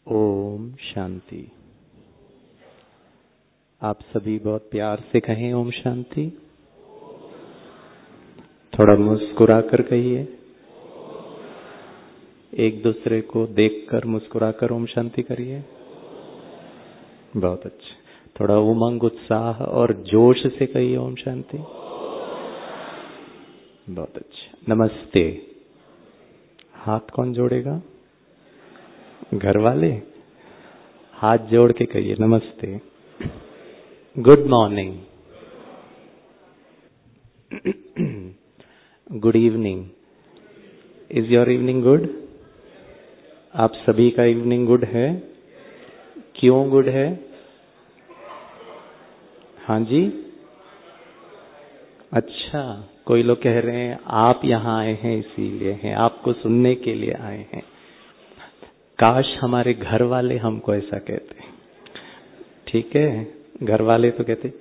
ओम शांति। आप सभी बहुत प्यार से कहें ओम शांति। थोड़ा मुस्कुरा कर कहिए। एक दूसरे को देखकर मुस्कुराकर ओम शांति करिए। बहुत अच्छा। थोड़ा उमंग, उत्साह और जोश से कहिए ओम शांति। बहुत अच्छा। नमस्ते। हाथ कौन जोड़ेगा? घर वाले? हाथ जोड़ के कहिए नमस्ते। Good morning, good evening. Is your evening good? आप सभी का इवनिंग गुड है? क्यों गुड है? हाँ जी। अच्छा, कोई लोग कह रहे हैं आप यहाँ आए हैं इसीलिए हैं, आपको सुनने के लिए आए हैं। काश हमारे घर वाले हमको ऐसा कहते। ठीक है, घर वाले तो कहते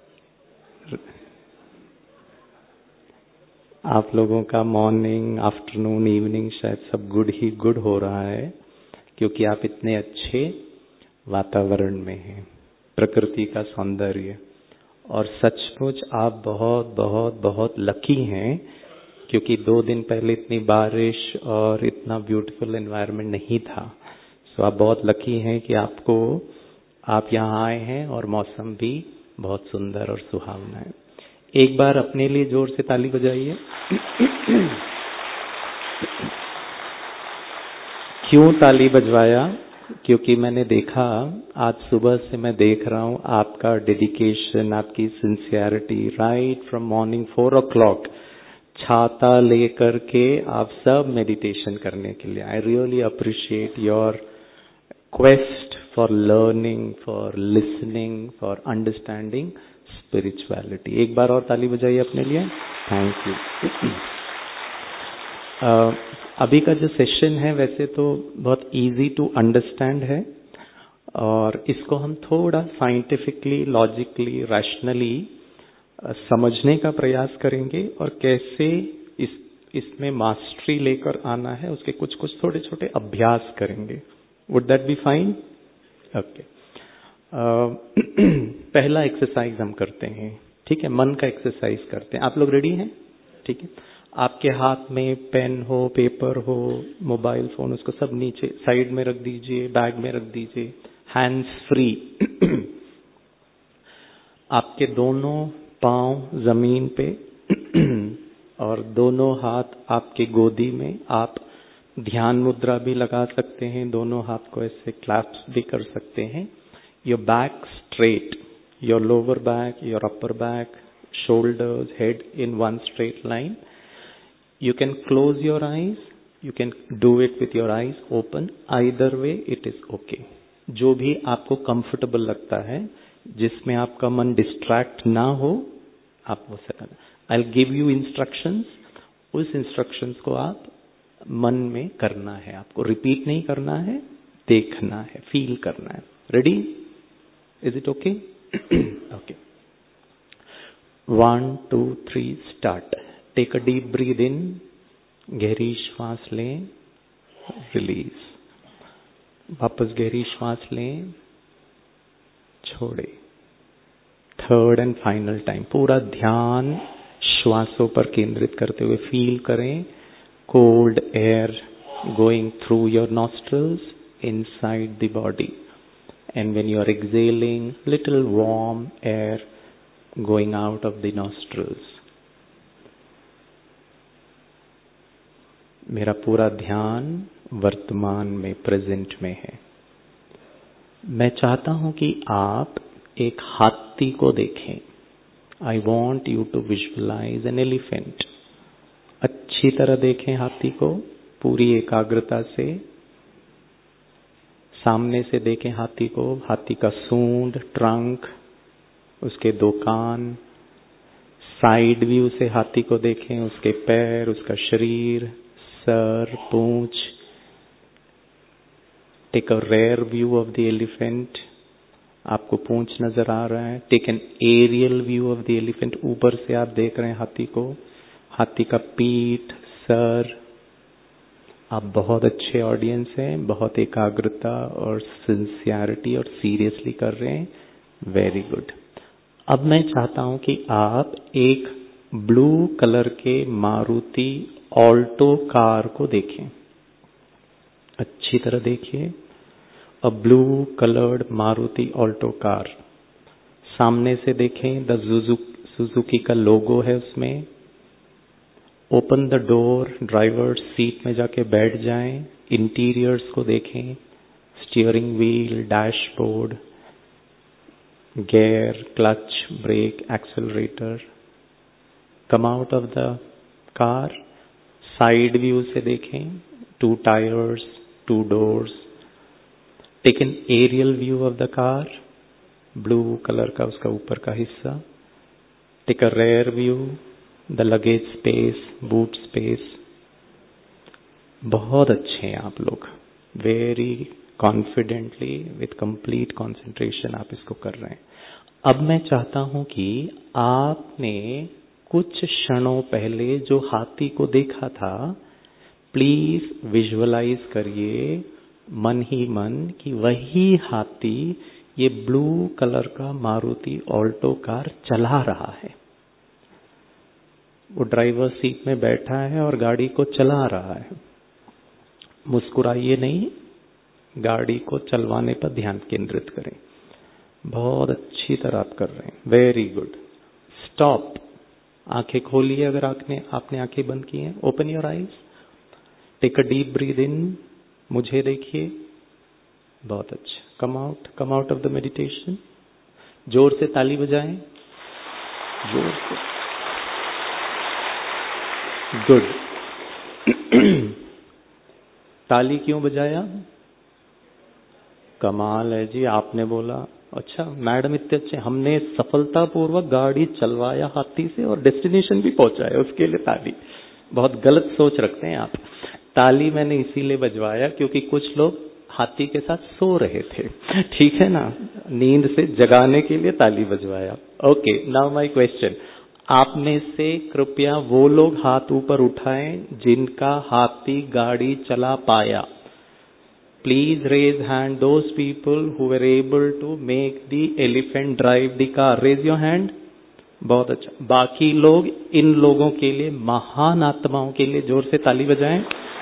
आप लोगों का मॉर्निंग, आफ्टरनून, इवनिंग शायद सब गुड ही गुड हो रहा है, क्योंकि आप इतने अच्छे वातावरण में हैं, प्रकृति का सौंदर्य। और सचमुच आप बहुत बहुत बहुत लकी हैं, क्योंकि 2 दिन पहले इतनी बारिश और इतना ब्यूटीफुल एनवायरनमेंट नहीं था। सो आप बहुत लकी हैं कि आप यहाँ आए हैं और मौसम भी बहुत सुंदर और सुहावना है। एक बार अपने लिए जोर से ताली बजाइए। क्यों ताली बजवाया? क्योंकि मैंने देखा, आज सुबह से मैं देख रहा हूँ आपका डेडिकेशन, आपकी sincerity. Right from morning 4 o'clock छाता लेकर के आप सब मेडिटेशन करने के लिए। I really appreciate your quest for learning, for listening, for understanding spirituality। एक बार और ताली बजाइए अपने लिए। Thank you. अभी का जो सेशन है वैसे तो बहुत इजी टू अंडरस्टैंड है, और इसको हम थोड़ा साइंटिफिकली, लॉजिकली, रैशनली समझने का प्रयास करेंगे, और कैसे इसमें मास्टरी लेकर आना है उसके कुछ कुछ थोड़े छोटे अभ्यास करेंगे। Would that be fine? Okay. पहला एक्सरसाइज हम करते हैं, ठीक है? मन का एक्सरसाइज करते हैं। आप लोग रेडी हैं? ठीक है। आपके हाथ में पेन हो, पेपर हो, मोबाइल फोन, उसको सब नीचे साइड में रख दीजिए, बैग में रख दीजिए। Hands free. आपके दोनों पांव जमीन पे और दोनों हाथ आपके गोदी में। आप ध्यान मुद्रा भी लगा सकते हैं, दोनों हाथ को ऐसे क्लैप्स भी कर सकते हैं। Your back straight, your lower back, your upper back, shoulders, head in one straight line. You can close your eyes, you can do it with your eyes open. Either way it is okay. जो भी आपको comfortable लगता है, जिसमें आपका मन distract ना हो, आप वो से करना। I'll give you instructions. उस इंस्ट्रक्शंस को आप मन में करना है, आपको रिपीट नहीं करना है, देखना है, फील करना है। Ready? Is it okay? Okay. 1 2 3 start. Take a deep breath in, गहरी श्वास लें, रिलीज। वापस गहरी श्वास लें, छोड़े। थर्ड एंड फाइनल टाइम पूरा ध्यान श्वासों पर केंद्रित करते हुए फील करें। Cold air going through your nostrils inside the body, and when you are exhaling, little warm air going out of the nostrils. मेरा पूरा ध्यान वर्तमान में, प्रेजेंट में है। मैं चाहता हूं कि आप एक हाथी को देखें। I want you to visualize an elephant. अच्छी तरह देखें हाथी को, पूरी एकाग्रता से। सामने से देखें हाथी को, हाथी का सूंड, ट्रंक, उसके 2 कान। साइड व्यू से हाथी को देखें, उसके पैर, उसका शरीर, सर, पूंछ। Take a rear view of the elephant. आपको पूंछ नजर आ रहा है। Take an aerial view of the elephant. ऊपर से आप देख रहे हैं हाथी को, हाथी का पीठ, सर, आप बहुत अच्छे ऑडियंस हैं, बहुत एकाग्रता और सिंसियरिटी और सीरियसली कर रहे हैं, वेरी गुड। अब मैं चाहता हूं कि आप एक ब्लू कलर के मारुति ऑल्टो कार को देखें, अच्छी तरह देखिए। A blue coloured Maruti Alto car, सामने से देखें, द सुजुकी का लोगो है उसमें। Open the door, driver seat में जाके बैठ जाएं, इंटीरियर्स को देखें, steering wheel, dashboard, gear, clutch, brake, accelerator. Come out of the car, side view से देखें, 2 tyres, 2 doors. Take an aerial view of the car, blue colour का उसका ऊपर का हिस्सा। Take a rear view, the luggage space, boot space. बहुत अच्छे हैं आप लोग, very confidently with complete concentration आप इसको कर रहे हैं। अब मैं चाहता हूं कि आपने कुछ क्षणों पहले जो हाथी को देखा था, प्लीज विजुअलाइज करिए मन ही मन कि वही हाथी ये ब्लू कलर का मारुति ऑल्टो कार चला रहा है। वो ड्राइवर सीट में बैठा है और गाड़ी को चला रहा है। मुस्कुराइए नहीं, गाड़ी को चलवाने पर ध्यान केंद्रित करें। बहुत अच्छी तरह आप कर रहे हैं, वेरी गुड। स्टॉप, आंखें खोलिए अगर आपने आंखें बंद की हैं। Open your eyes, take a deep breath in, मुझे देखिए, बहुत अच्छा। Come out of the meditation. जोर से ताली बजाएं, जोर से, गुड। ताली क्यों बजाया? कमाल है जी, आपने बोला। अच्छा मैडम इतने अच्छे, हमने सफलतापूर्वक गाड़ी चलवाया हाथी से और डेस्टिनेशन भी पहुंचाया, उसके लिए ताली। बहुत गलत सोच रखते हैं आप। ताली मैंने इसीलिए बजवाया क्योंकि कुछ लोग हाथी के साथ सो रहे थे, ठीक है ना, नींद से जगाने के लिए ताली बजवाया। ओके, नाउ माय क्वेश्चन, आप में से कृपया वो लोग हाथ ऊपर उठाएं जिनका हाथी गाड़ी चला पाया। Please raise hand those people who were able to make the elephant drive the car. Raise your hand. बहुत अच्छा। बाकी लोग, इन लोगों के लिए, महान आत्माओं के लिए जोर से ताली बजाएं।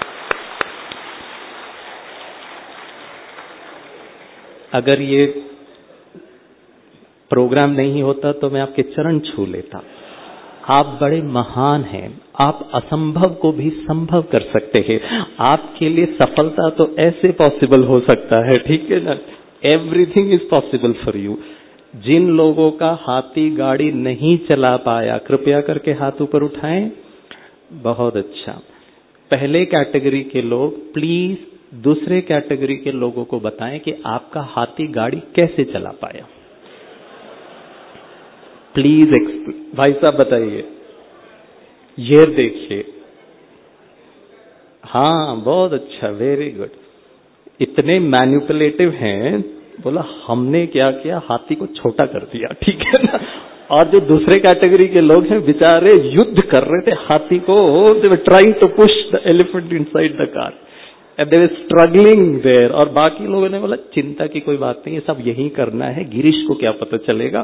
अगर ये प्रोग्राम नहीं होता तो मैं आपके चरण छू लेता। आप बड़े महान हैं, आप असंभव को भी संभव कर सकते हैं। आपके लिए सफलता तो ऐसे पॉसिबल हो सकता है, ठीक है ना, everything is possible for you. जिन लोगों का हाथी गाड़ी नहीं चला पाया, कृपया करके हाथ ऊपर उठाएं। बहुत अच्छा। पहले कैटेगरी के लोग प्लीज दूसरे कैटेगरी के लोगों को बताएं कि आपका हाथी गाड़ी कैसे चला पाया। प्लीज भाई साहब बताइए। ये देखिए, हाँ बहुत अच्छा, वेरी गुड। इतने मैनिपुलेटिव हैं, बोला हमने क्या किया, हाथी को छोटा कर दिया, ठीक है ना। और जो दूसरे कैटेगरी के लोग हैं बेचारे युद्ध कर रहे थे हाथी को, they were trying to push the elephant inside the car and they were struggling there. और बाकी लोगों ने बोला चिंता की कोई बात नहीं, ये सब यही करना है, गिरीश को क्या पता चलेगा।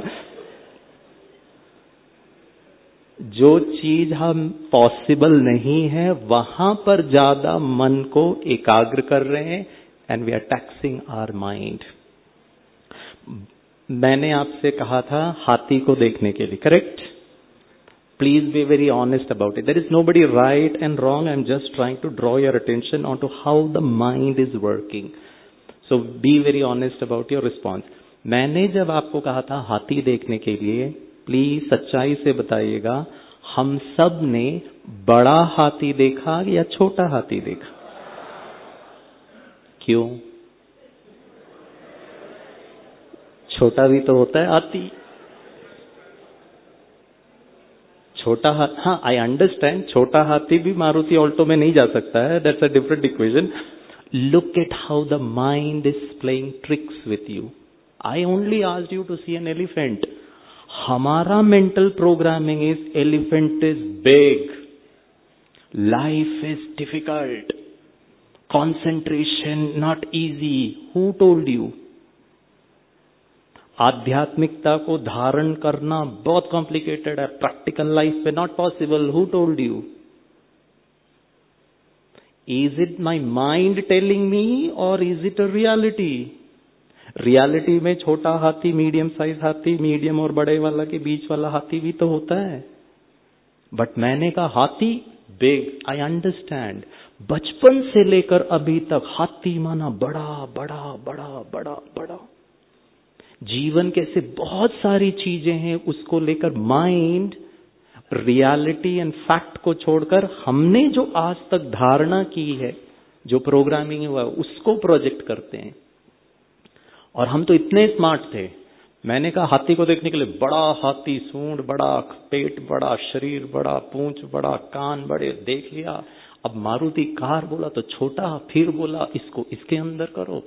जो चीज हम पॉसिबल नहीं है वहां पर ज्यादा मन को एकाग्र कर रहे हैं, and we are taxing our mind. मैंने आपसे कहा था हाथी को देखने के लिए, correct? Please be very honest about it. There is nobody right and wrong, I am just trying to draw your attention on to how the mind is working. So be very honest about your response. मैंने जब आपको कहा था हाथी देखने के लिए, please सच्चाई से बताइएगा, हम सब ने बड़ा हाथी देखा या छोटा हाथी देखा? क्यों? छोटा भी तो होता है हाथी। छोटा हाथी, हाँ आई अंडरस्टैंड, छोटा हाथी भी मारुति ऑल्टो में नहीं जा सकता है, that's a different equation. Look at how the mind is playing tricks with you. I only asked you to see an elephant. हमारा mental programming is elephant is big, life is difficult, Concentration not easy. Who told you? आध्यात्मिकता को धारण करना बहुत complicated है, practical life में not possible. Who told you? Is it my mind telling me or is it a reality? Reality में छोटा हाथी, मीडियम साइज हाथी, मीडियम और बड़े वाला के बीच वाला हाथी भी तो होता है. बट मैंने कहा हाथी बिग. I understand. बचपन से लेकर अभी तक हाथी माना बड़ा बड़ा बड़ा बड़ा बड़ा. जीवन के ऐसे बहुत सारी चीजें हैं, उसको लेकर माइंड रियलिटी एंड फैक्ट को छोड़कर हमने जो आज तक धारणा की है, जो प्रोग्रामिंग हुआ उसको प्रोजेक्ट करते हैं. और हम तो इतने स्मार्ट थे. मैंने कहा हाथी को देखने के लिए बड़ा हाथी, सूंड बड़ा, पेट बड़ा, शरीर बड़ा, पूंछ बड़ा, कान बड़े, देख लिया. अब मारुति कार बोला तो छोटा, फिर बोला इसको इसके अंदर करो.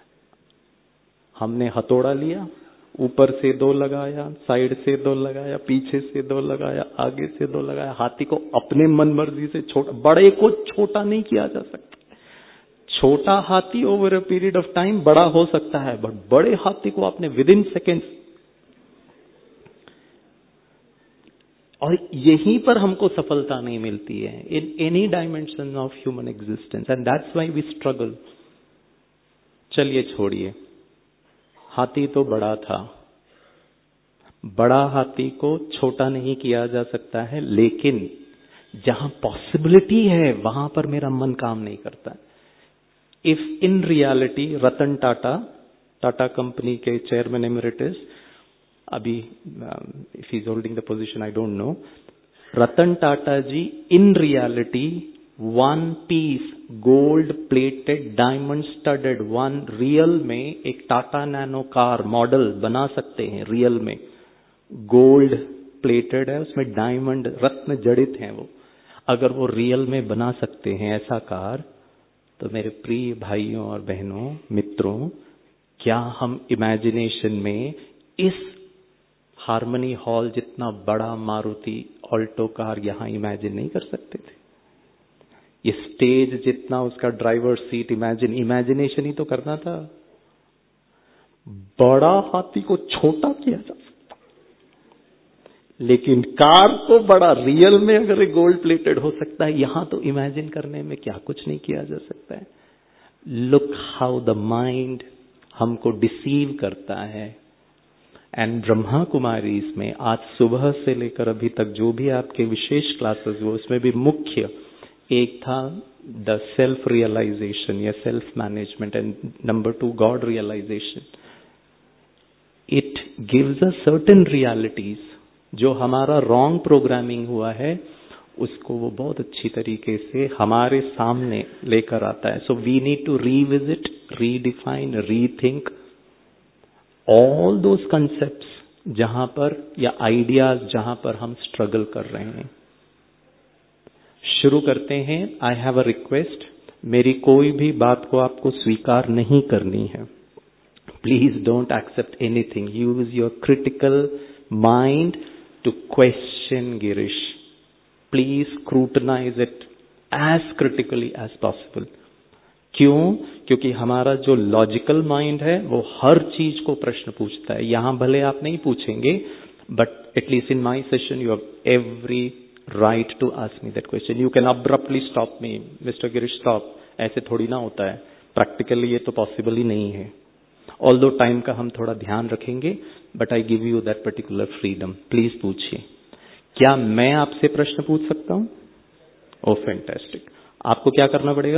हमने हथौड़ा लिया, ऊपर से 2 लगाया, साइड से 2 लगाया, पीछे से 2 लगाया, आगे से 2 लगाया. हाथी को अपने मन मर्जी से छोटा, बड़े को छोटा नहीं किया जा सकता. छोटा हाथी over a period of time बड़ा हो सकता है, बट बड़े हाथी को आपने विद इन सेकेंड्स. और यहीं पर हमको सफलता नहीं मिलती है in any dimension of human existence, and that's why we struggle. चलिए छोड़िए, हाथी तो बड़ा था. बड़ा हाथी को छोटा नहीं किया जा सकता है, लेकिन जहां पॉसिबिलिटी है वहां पर मेरा मन काम नहीं करता. If in reality Ratan Tata, Tata company के चेयरमैन एमिरेटस, अभी if he is holding the position I don't know, Ratan Tata ji in reality 1 piece gold plated diamond studded, 1 real में एक टाटा नैनो कार मॉडल बना सकते हैं. रियल में गोल्ड प्लेटेड है, उसमें डायमंड रत्न जड़ित हैं. वो अगर वो रियल में बना सकते हैं ऐसा कार, तो मेरे प्रिय भाइयों और बहनों, मित्रों, क्या हम इमेजिनेशन में इस हार्मनी हॉल जितना बड़ा मारुति ऑल्टो कार यहां इमेजिन नहीं कर सकते थे? ये स्टेज जितना, उसका ड्राइवर सीट, इमेजिनेशन ही तो करना था. बड़ा हाथी को छोटा किया जा सकता, लेकिन कार को बड़ा रियल में अगर ये गोल्ड प्लेटेड हो सकता है, यहां तो इमेजिन करने में क्या कुछ नहीं किया जा सकता है. लुक हाउ द माइंड हमको डिसीव करता है. एंड ब्रह्मा कुमारी में आज सुबह से लेकर अभी तक जो भी आपके विशेष क्लासेस हुए, उसमें भी मुख्य एक था द सेल्फ रियलाइजेशन या self management, and number 2 God realisation. It gives a certain realities. जो हमारा रॉन्ग प्रोग्रामिंग हुआ है उसको वो बहुत अच्छी तरीके से हमारे सामने लेकर आता है. So we need to revisit, redefine, rethink all those concepts जहां पर, या आइडियाज जहां पर हम स्ट्रगल कर रहे हैं. शुरू करते हैं. I have a request. मेरी कोई भी बात को आपको स्वीकार नहीं करनी है. Please don't accept anything. Use your critical mind to question Girish. Please scrutinize it as critically as possible. क्यों? क्योंकि हमारा जो लॉजिकल माइंड है वो हर चीज को प्रश्न पूछता है. यहां भले आप नहीं पूछेंगे, but at least in my session you have every right to ask me that question. You can abruptly stop me, mister Girish stop. ऐसे थोड़ी ना होता है. प्रैक्टिकली ये तो पॉसिबल ही नहीं है. ऑल्दो टाइम का हम थोड़ा ध्यान रखेंगे, but I give you that particular freedom. Please पूछिए. क्या मैं आपसे प्रश्न पूछ सकता हूं? Oh fantastic. आपको क्या करना पड़ेगा?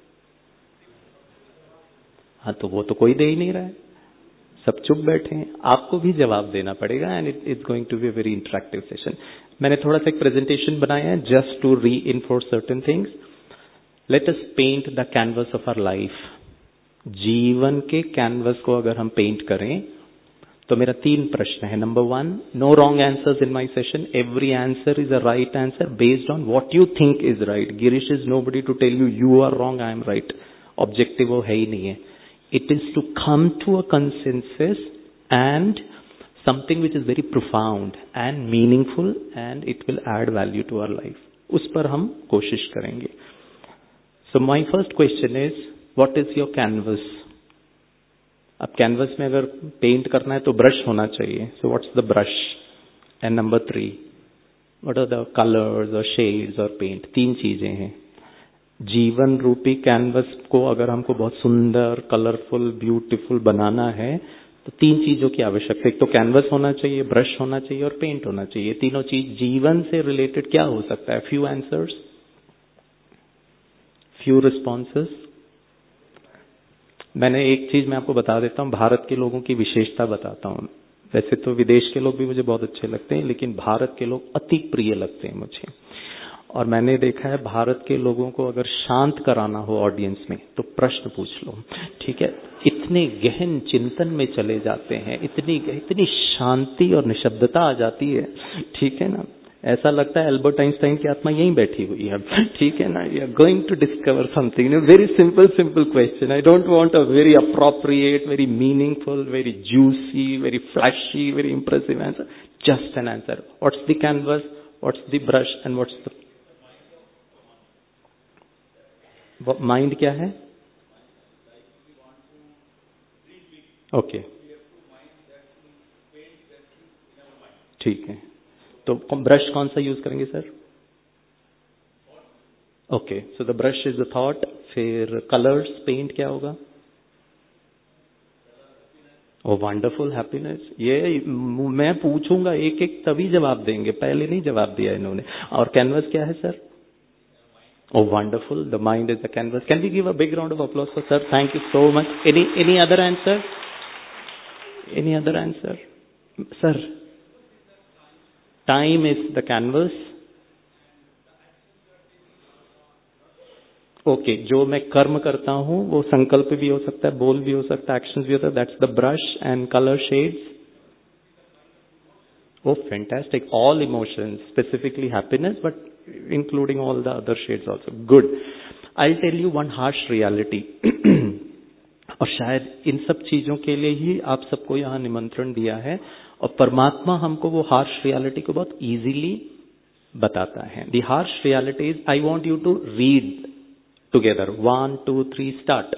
हाँ, तो वो तो कोई दे ही नहीं रहा है, सब चुप बैठे हैं. आपको भी जवाब देना पड़ेगा, and it is going to be a very interactive session. मैंने थोड़ा सा एक प्रेजेंटेशन बनाया है just to reinforce certain things. Let us paint the canvas of our life. जीवन के कैनवस को अगर हम पेंट करें तो मेरा 3 प्रश्न है. Number 1, no wrong answers in my session. Every answer is a right answer based on what you think is right. Girish is nobody to tell you you are wrong, I am right. Objective वो है ही नहीं है. It is to come to a consensus and something which is very profound and meaningful, and it will add value to our life. उस पर हम कोशिश करेंगे. So my first question is, what is your canvas? अब canvas में अगर paint करना है तो ब्रश होना चाहिए. So what's the brush? And number 3, what are the colors or shades or paint? 3 चीजें हैं. जीवन रूपी कैनवस को अगर हमको बहुत सुंदर, कलरफुल, ब्यूटीफुल बनाना है तो 3 चीजों की आवश्यकता है. एक तो कैनवस होना चाहिए, ब्रश होना चाहिए और पेंट होना चाहिए. तीनों चीज जीवन से रिलेटेड क्या हो सकता है? Few answers, few responses. मैंने एक चीज मैं आपको बता देता हूं, भारत के लोगों की विशेषता बताता हूं. वैसे तो विदेश के लोग भी मुझे बहुत अच्छे लगते हैं, लेकिन भारत के लोग अति प्रिय लगते हैं मुझे. और मैंने देखा है भारत के लोगों को अगर शांत कराना हो ऑडियंस में तो प्रश्न पूछ लो, ठीक है. इतने गहन चिंतन में चले जाते हैं, इतनी शांति और निशब्दता आ जाती है, ठीक है ना. ऐसा लगता है एल्बर्ट आइंस्टाइन की आत्मा यहीं बैठी हुई है, ठीक है ना. You are going to discover something. Very simple question. I don't want a very appropriate, very meaningful, very juicy, very flashy, very impressive answer. Just an answer. What's the canvas, what's the brush and what's the mind? क्या है? Okay, ठीक है. तो brush कौन सा use करेंगे sir? Okay, so the brush is the thought. फिर colours, paint क्या होगा? Oh wonderful, happiness. ये मैं पूछूंगा एक एक तभी जवाब देंगे, पहले नहीं जवाब दिया इन्होंने. और कैनवस क्या है sir? Oh, wonderful. The mind is the canvas. Can we give a big round of applause for sir? Thank you so much. Any other answer? Any other answer? Sir, time is the canvas. Okay, जो मैं कर्म करता हूँ वो संकल्प भी हो सकता है, बोल भी हो सकता है, एक्शंस भी होता है. That's the brush. And color shades. Oh, fantastic. All emotions, specifically happiness, but including all the other shades also. Good. I'll tell you one harsh reality. और शायद इन सब चीजों के लिए ही आप सबको यहाँ निमंत्रण दिया है. और परमात्मा हमको वो हार्श रियलिटी को बहुत इजीली बताता है. The harsh reality is, I want you to read together. 1, 2, 3 start.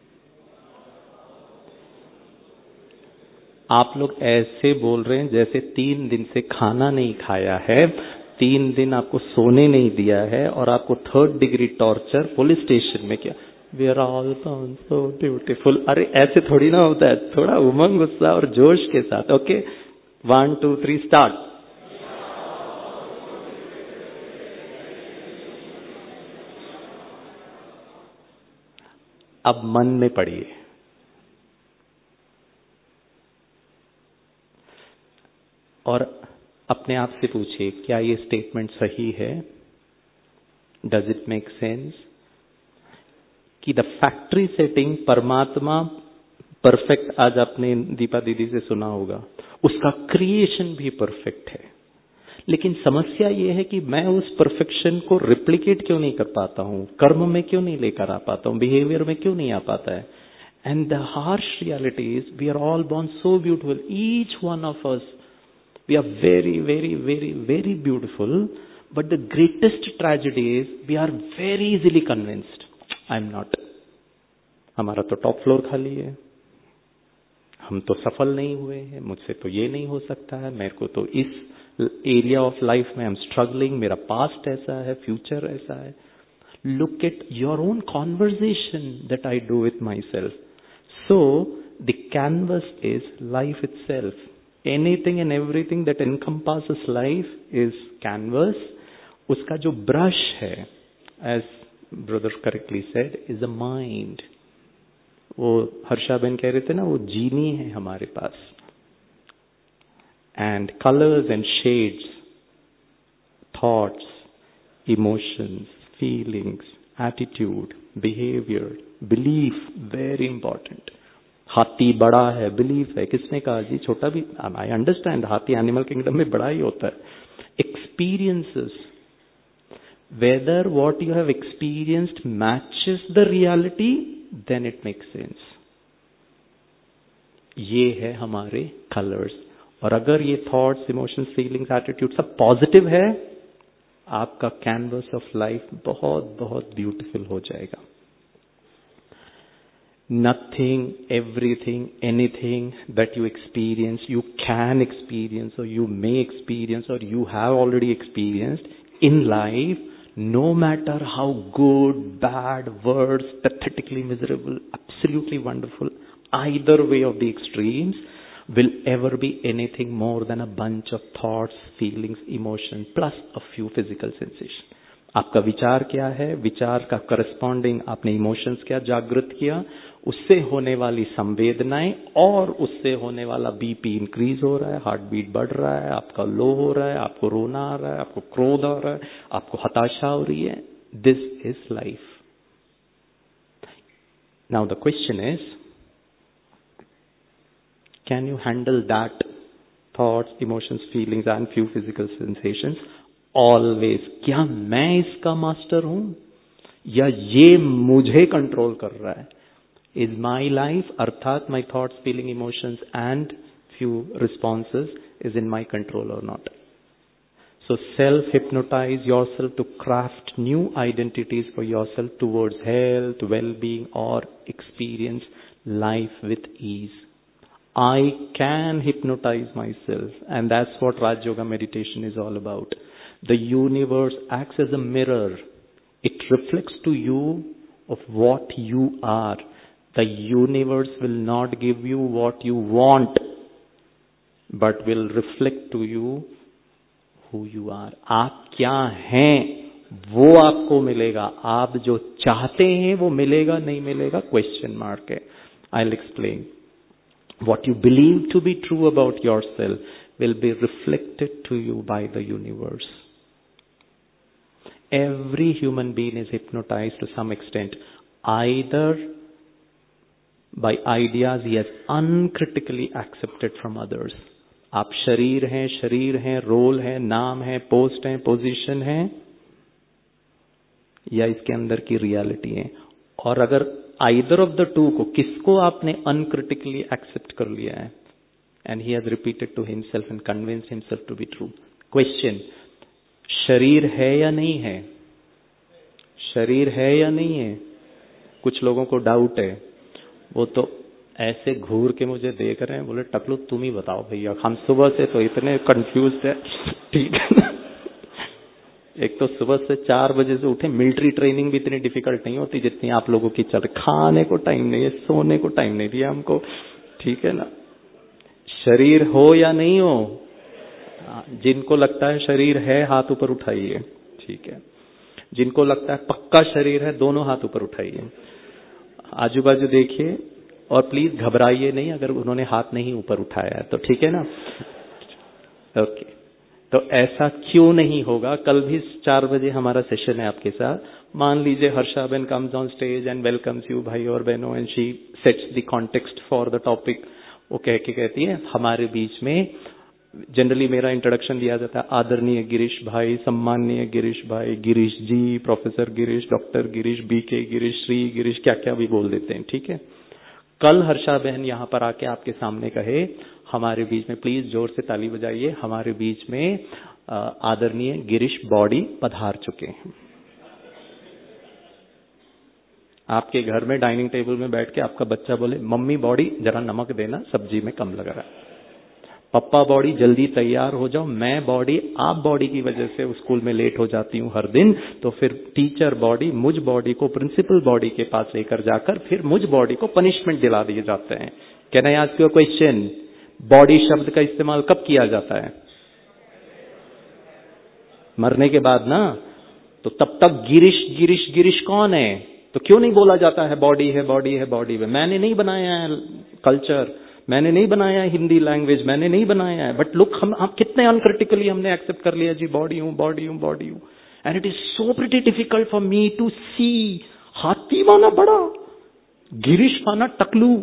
आप लोग ऐसे बोल रहे हैं जैसे 3 दिन से खाना नहीं खाया है, 3 दिन आपको सोने नहीं दिया है और आपको 3rd degree torture police station में किया. We are all so beautiful. अरे ऐसे थोड़ी ना होता है. थोड़ा उमंग, गुस्सा और जोश के साथ. Okay, 1, 2, 3 start. अब मन में पढ़िए. और अपने आप से पूछिए, क्या ये स्टेटमेंट सही है? Does it make sense? कि द फैक्ट्री सेटिंग परमात्मा परफेक्ट, आज आपने दीपा दीदी से सुना होगा, उसका क्रिएशन भी परफेक्ट है. लेकिन समस्या ये है कि मैं उस परफेक्शन को रिप्लिकेट क्यों नहीं कर पाता हूं, कर्म में क्यों नहीं लेकर आ पाता हूं, बिहेवियर में क्यों नहीं आ पाता है. And the harsh reality is, we are all born so beautiful, each one of us. We are very, very, very, very beautiful, but the greatest tragedy is we are very easily convinced. I'm not. हमारा तो top floor खाली है, हम तो सफल नहीं हुए हैं, मुझसे तो ये नहीं हो सकता है, मेरे को तो इस एरिया ऑफ लाइफ में I'm struggling, मेरा पास्ट ऐसा है, फ्यूचर ऐसा है. Look at your own conversation that I do with myself. So the canvas is life itself. Anything and everything that encompasses life is canvas. उसका जो brush है, as brother correctly said, is the mind. वो हर्षा बहन कह रहे थे ना, वो जीनी है हमारे पास. And colors and shades, thoughts, emotions, feelings, attitude, behavior, belief, very important. हाथी बड़ा है, बिलीफ है. किसने कहा जी? छोटा भी. आई अंडरस्टैंड, हाथी एनिमल किंगडम में बड़ा ही होता है. Experiences, whether what you have experienced matches the reality, then it makes sense. ये है हमारे कलर्स. और अगर ये थॉट्स, इमोशंस, फीलिंग्स, एटीट्यूड सब पॉजिटिव है आपका कैनवस ऑफ लाइफ बहुत बहुत ब्यूटीफुल हो जाएगा। Nothing, everything, anything that you experience, you can experience or you may experience or you have already experienced in life, no matter how good, bad, worse, pathetically miserable, absolutely wonderful, either way of the extremes, will ever be anything more than a bunch of thoughts, feelings, emotions, plus a few physical sensations. आपका विचार क्या है, विचार का corresponding आपने emotions क्या जागृत किया, उससे होने वाली संवेदनाएं और उससे होने वाला बीपी इंक्रीज हो रहा है, हार्ट बीट बढ़ रहा है, आपका लो हो रहा है, आपको रोना आ रहा है, आपको क्रोध आ रहा है, आपको हताशा हो रही है. This is life. Now the question is, can you handle that thoughts, emotions, feelings and few physical sensations always? क्या मैं इसका मास्टर हूं या ये मुझे कंट्रोल कर रहा है? Is my life, अर्थात my thoughts, feeling, emotions and few responses is in my control or not? So self-hypnotize yourself to craft new identities for yourself towards health, well-being or experience life with ease. I can hypnotize myself, and that's what Raj Yoga meditation is all about. The universe acts as a mirror. It reflects to you of what you are. The universe will not give you what you want, but will reflect to you who you are. आप क्या हैं वो आपको मिलेगा. आप जो चाहते हैं वो मिलेगा नहीं मिलेगा क्वेश्चन मार्क है. I'll explain. What you believe to be true about yourself will be reflected to you by the universe. Every human being is hypnotized to some extent, either by ideas he has uncritically accepted from others. आप शरीर हैं, role है, नाम है, post है, position है, या इसके अंदर की रियलिटी है. और अगर आइदर ऑफ द टू को, किसको आपने अनक्रिटिकली एक्सेप्ट कर लिया है, and he has repeated to himself and convinced himself to be true. Question, शरीर है या नहीं है? शरीर है या नहीं है? कुछ लोगों को डाउट है. वो तो ऐसे घूर के मुझे देख रहे हैं, बोले टकलू तुम ही बताओ भैया, हम सुबह से तो इतने कंफ्यूज है. ठीक है ना. एक तो सुबह से 4 बजे से उठे. मिलिट्री ट्रेनिंग भी इतनी डिफिकल्ट नहीं होती जितनी आप लोगों की चल. खाने को टाइम नहीं है, सोने को टाइम नहीं दिया हमको. ठीक है ना. शरीर हो या नहीं हो? जिनको लगता है शरीर है हाथ ऊपर उठाइए. ठीक है. जिनको लगता है पक्का शरीर है दोनों हाथ ऊपर उठाइए. आजू बाजू देखिए और प्लीज घबराइए नहीं अगर उन्होंने हाथ नहीं ऊपर उठाया है तो. ठीक है ना. ओके. तो ऐसा क्यों नहीं होगा? कल भी 4 बजे हमारा सेशन है आपके साथ. मान लीजिए Harsha ben comes on stage and welcomes you भाई और बहनों, and she sets the context for the topic. वो कह के कहती है हमारे बीच में, जनरली मेरा इंट्रोडक्शन दिया जाता है, आदरणीय गिरीश भाई, सम्माननीय Girish bhai, Girish ji, professor Girish, doctor Girish, BK Girish, Shri Girish, क्या क्या भी बोल देते हैं. ठीक है. कल हर्षा बहन यहां पर आके आपके सामने कहे हमारे बीच में, प्लीज जोर से ताली बजाइए, हमारे बीच में आदरणीय गिरीश बॉडी पधार चुके हैं. आपके घर में डाइनिंग टेबल में बैठ के आपका बच्चा बोले मम्मी बॉडी जरा नमक देना, सब्जी में कम लग रहा है. पप्पा बॉडी जल्दी तैयार हो जाओ. मैं बॉडी, आप बॉडी की वजह से स्कूल में लेट हो जाती हूँ हर दिन, तो फिर टीचर बॉडी मुझ बॉडी को प्रिंसिपल बॉडी के पास लेकर जाकर फिर मुझ बॉडी को पनिशमेंट दिला दिए जाते हैं. Can I ask you a question? Body शब्द का इस्तेमाल कब किया जाता है? मरने के बाद ना. तो तब तक गिरीश गिरीश गिरीश कौन है? तो क्यों नहीं बोला जाता है बॉडी है, बॉडी है, बॉडी है? मैंने नहीं बनाया है कल्चर, मैंने नहीं बनाया है हिंदी लैंग्वेज, मैंने नहीं बनाया है. बट लुक, हम कितने अनक्रिटिकली हमने एक्सेप्ट कर लिया जी, बॉडी हूं, बॉडी हूं, बॉडी हूं. And it is so pretty difficult for me to see हाथी माना बड़ा, गिरीश माना टकलू,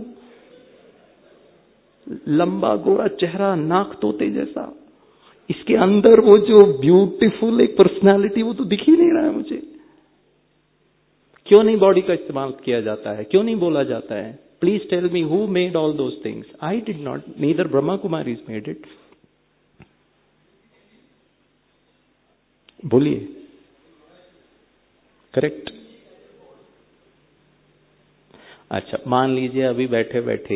लंबा गोरा चेहरा, नाक तोते जैसा. इसके अंदर वो जो ब्यूटीफुल एक पर्सनालिटी, वो तो दिख ही नहीं रहा है मुझे. क्यों नहीं बॉडी का इस्तेमाल किया जाता है? क्यों नहीं बोला जाता है? Please tell me who made all those things. I did not. Neither Brahma Kumaris made it. बोलिए, करेक्ट। अच्छा, मान लीजिए अभी बैठे बैठे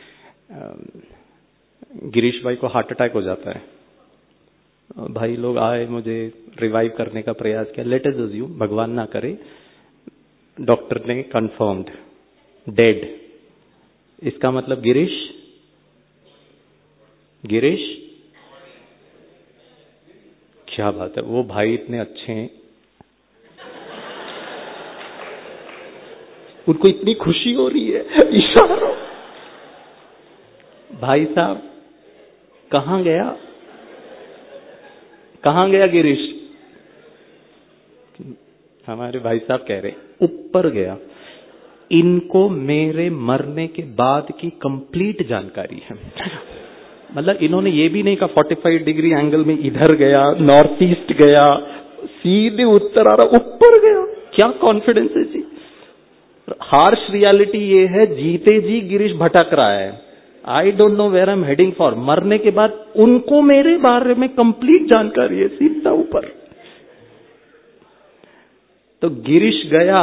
गिरीश भाई को हार्ट अटैक हो जाता है, भाई लोग आए, मुझे रिवाइव करने का प्रयास किया, लेट अस अज्यूम, भगवान ना करे, डॉक्टर ने कंफर्म्ड डेड। इसका मतलब गिरीश क्या बात है, वो भाई इतने अच्छे हैं, उनको इतनी खुशी हो रही है, इशारों। भाई साहब कहां गया गिरीश? हमारे भाई साहब कह रहे ऊपर गया। इनको मेरे मरने के बाद की कंप्लीट जानकारी है। मतलब इन्होंने ये भी नहीं कहा 45 डिग्री एंगल में इधर गया, नॉर्थ ईस्ट गया, सीधे उत्तर आ रहा, ऊपर गया। क्या कॉन्फिडेंस है जी। हार्श रियलिटी ये है, जीते जी गिरीश भटक रहा है, I don't know where I am heading for. मरने के बाद उनको मेरे बारे में कंप्लीट जानकारी है, सीधा ऊपर। तो गिरीश गया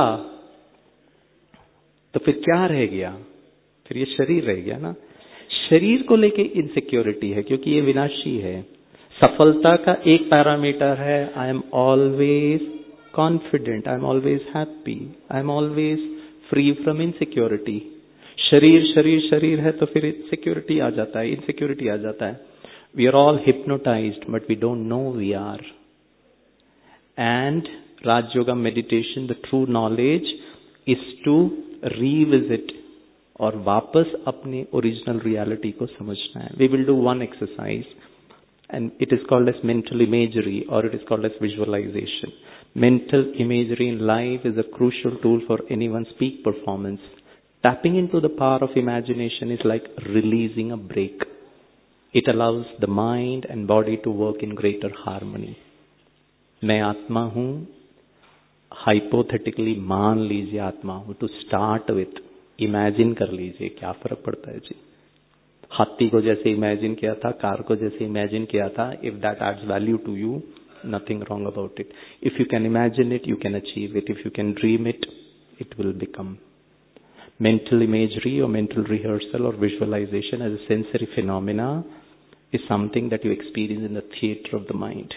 तो फिर क्या रह गया? फिर ये शरीर रह गया ना। शरीर को लेके इनसिक्योरिटी है क्योंकि ये विनाशी है। सफलता का एक पैरामीटर है, I am always confident, I am always happy, I am always free from insecurity. शरीर है तो फिर सिक्योरिटी आ जाता है, इनसिक्योरिटी आ जाता है। We are all hypnotised but we don't know we are. And Rajyoga meditation, the true knowledge is to revisit और वापस अपने ओरिजिनल रियलिटी को समझना है। We will do one exercise and it is called as mental imagery or it is called as visualization. Mental imagery in life is a crucial tool for anyone's peak performance. Tapping into the power of imagination is like releasing a brake. It allows the mind and body to work in greater harmony. मैं आत्मा हूं, hypothetically मान लीजिए आत्मा हूं, to start with imagine कर लीजिए, क्या फर्क पड़ता है जी। हाथी को जैसे इमेजिन किया था, कार को जैसे इमेजिन किया था, if that adds value to you, nothing wrong about it. If you can imagine it, you can achieve it. If you can dream it, it will become. Mental imagery और mental rehearsal और visualisation as a sensory phenomena is something that you experience in the theater of the mind.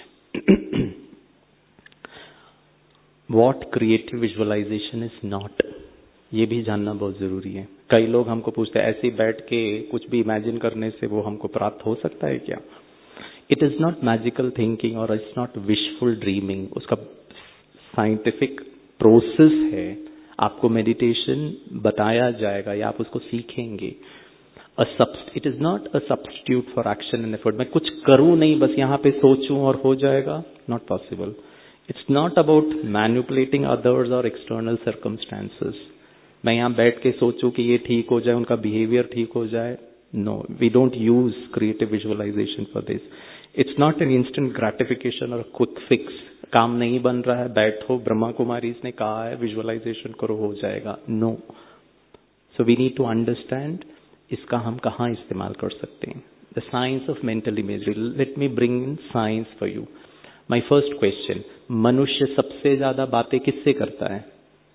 What creative visualization is not, ये भी जानना बहुत जरूरी है। कई लोग हमको पूछते हैं ऐसे ही बैठ के कुछ भी इमेजिन करने से वो हमको प्राप्त हो सकता है क्या? It is not magical thinking और इट्स नॉट विशफुल ड्रीमिंग। उसका साइंटिफिक प्रोसेस है, आपको मेडिटेशन बताया जाएगा या आप उसको सीखेंगे। It is not a substitute for action and effort. मैं कुछ करूं नहीं, बस यहाँ पे सोचूं और हो जाएगा, not possible. It's not about manipulating others और एक्सटर्नल सर्कमस्टांसेस। मैं यहाँ बैठ के सोचूं कि ये ठीक हो जाए, उनका बिहेवियर ठीक हो जाए, no, we don't use creative visualisation for this. It's not an instant gratification और क्विक फिक्स। काम नहीं बन रहा है, बैठो, ब्रह्मा कुमारी ने कहा है विजुअलाइजेशन करो, हो जाएगा, no. So we need to understand इसका हम कहाँ इस्तेमाल कर सकते हैं। The science of mental imagery. Let me bring in science for you. My first question, मनुष्य सबसे ज्यादा बातें किससे करता है?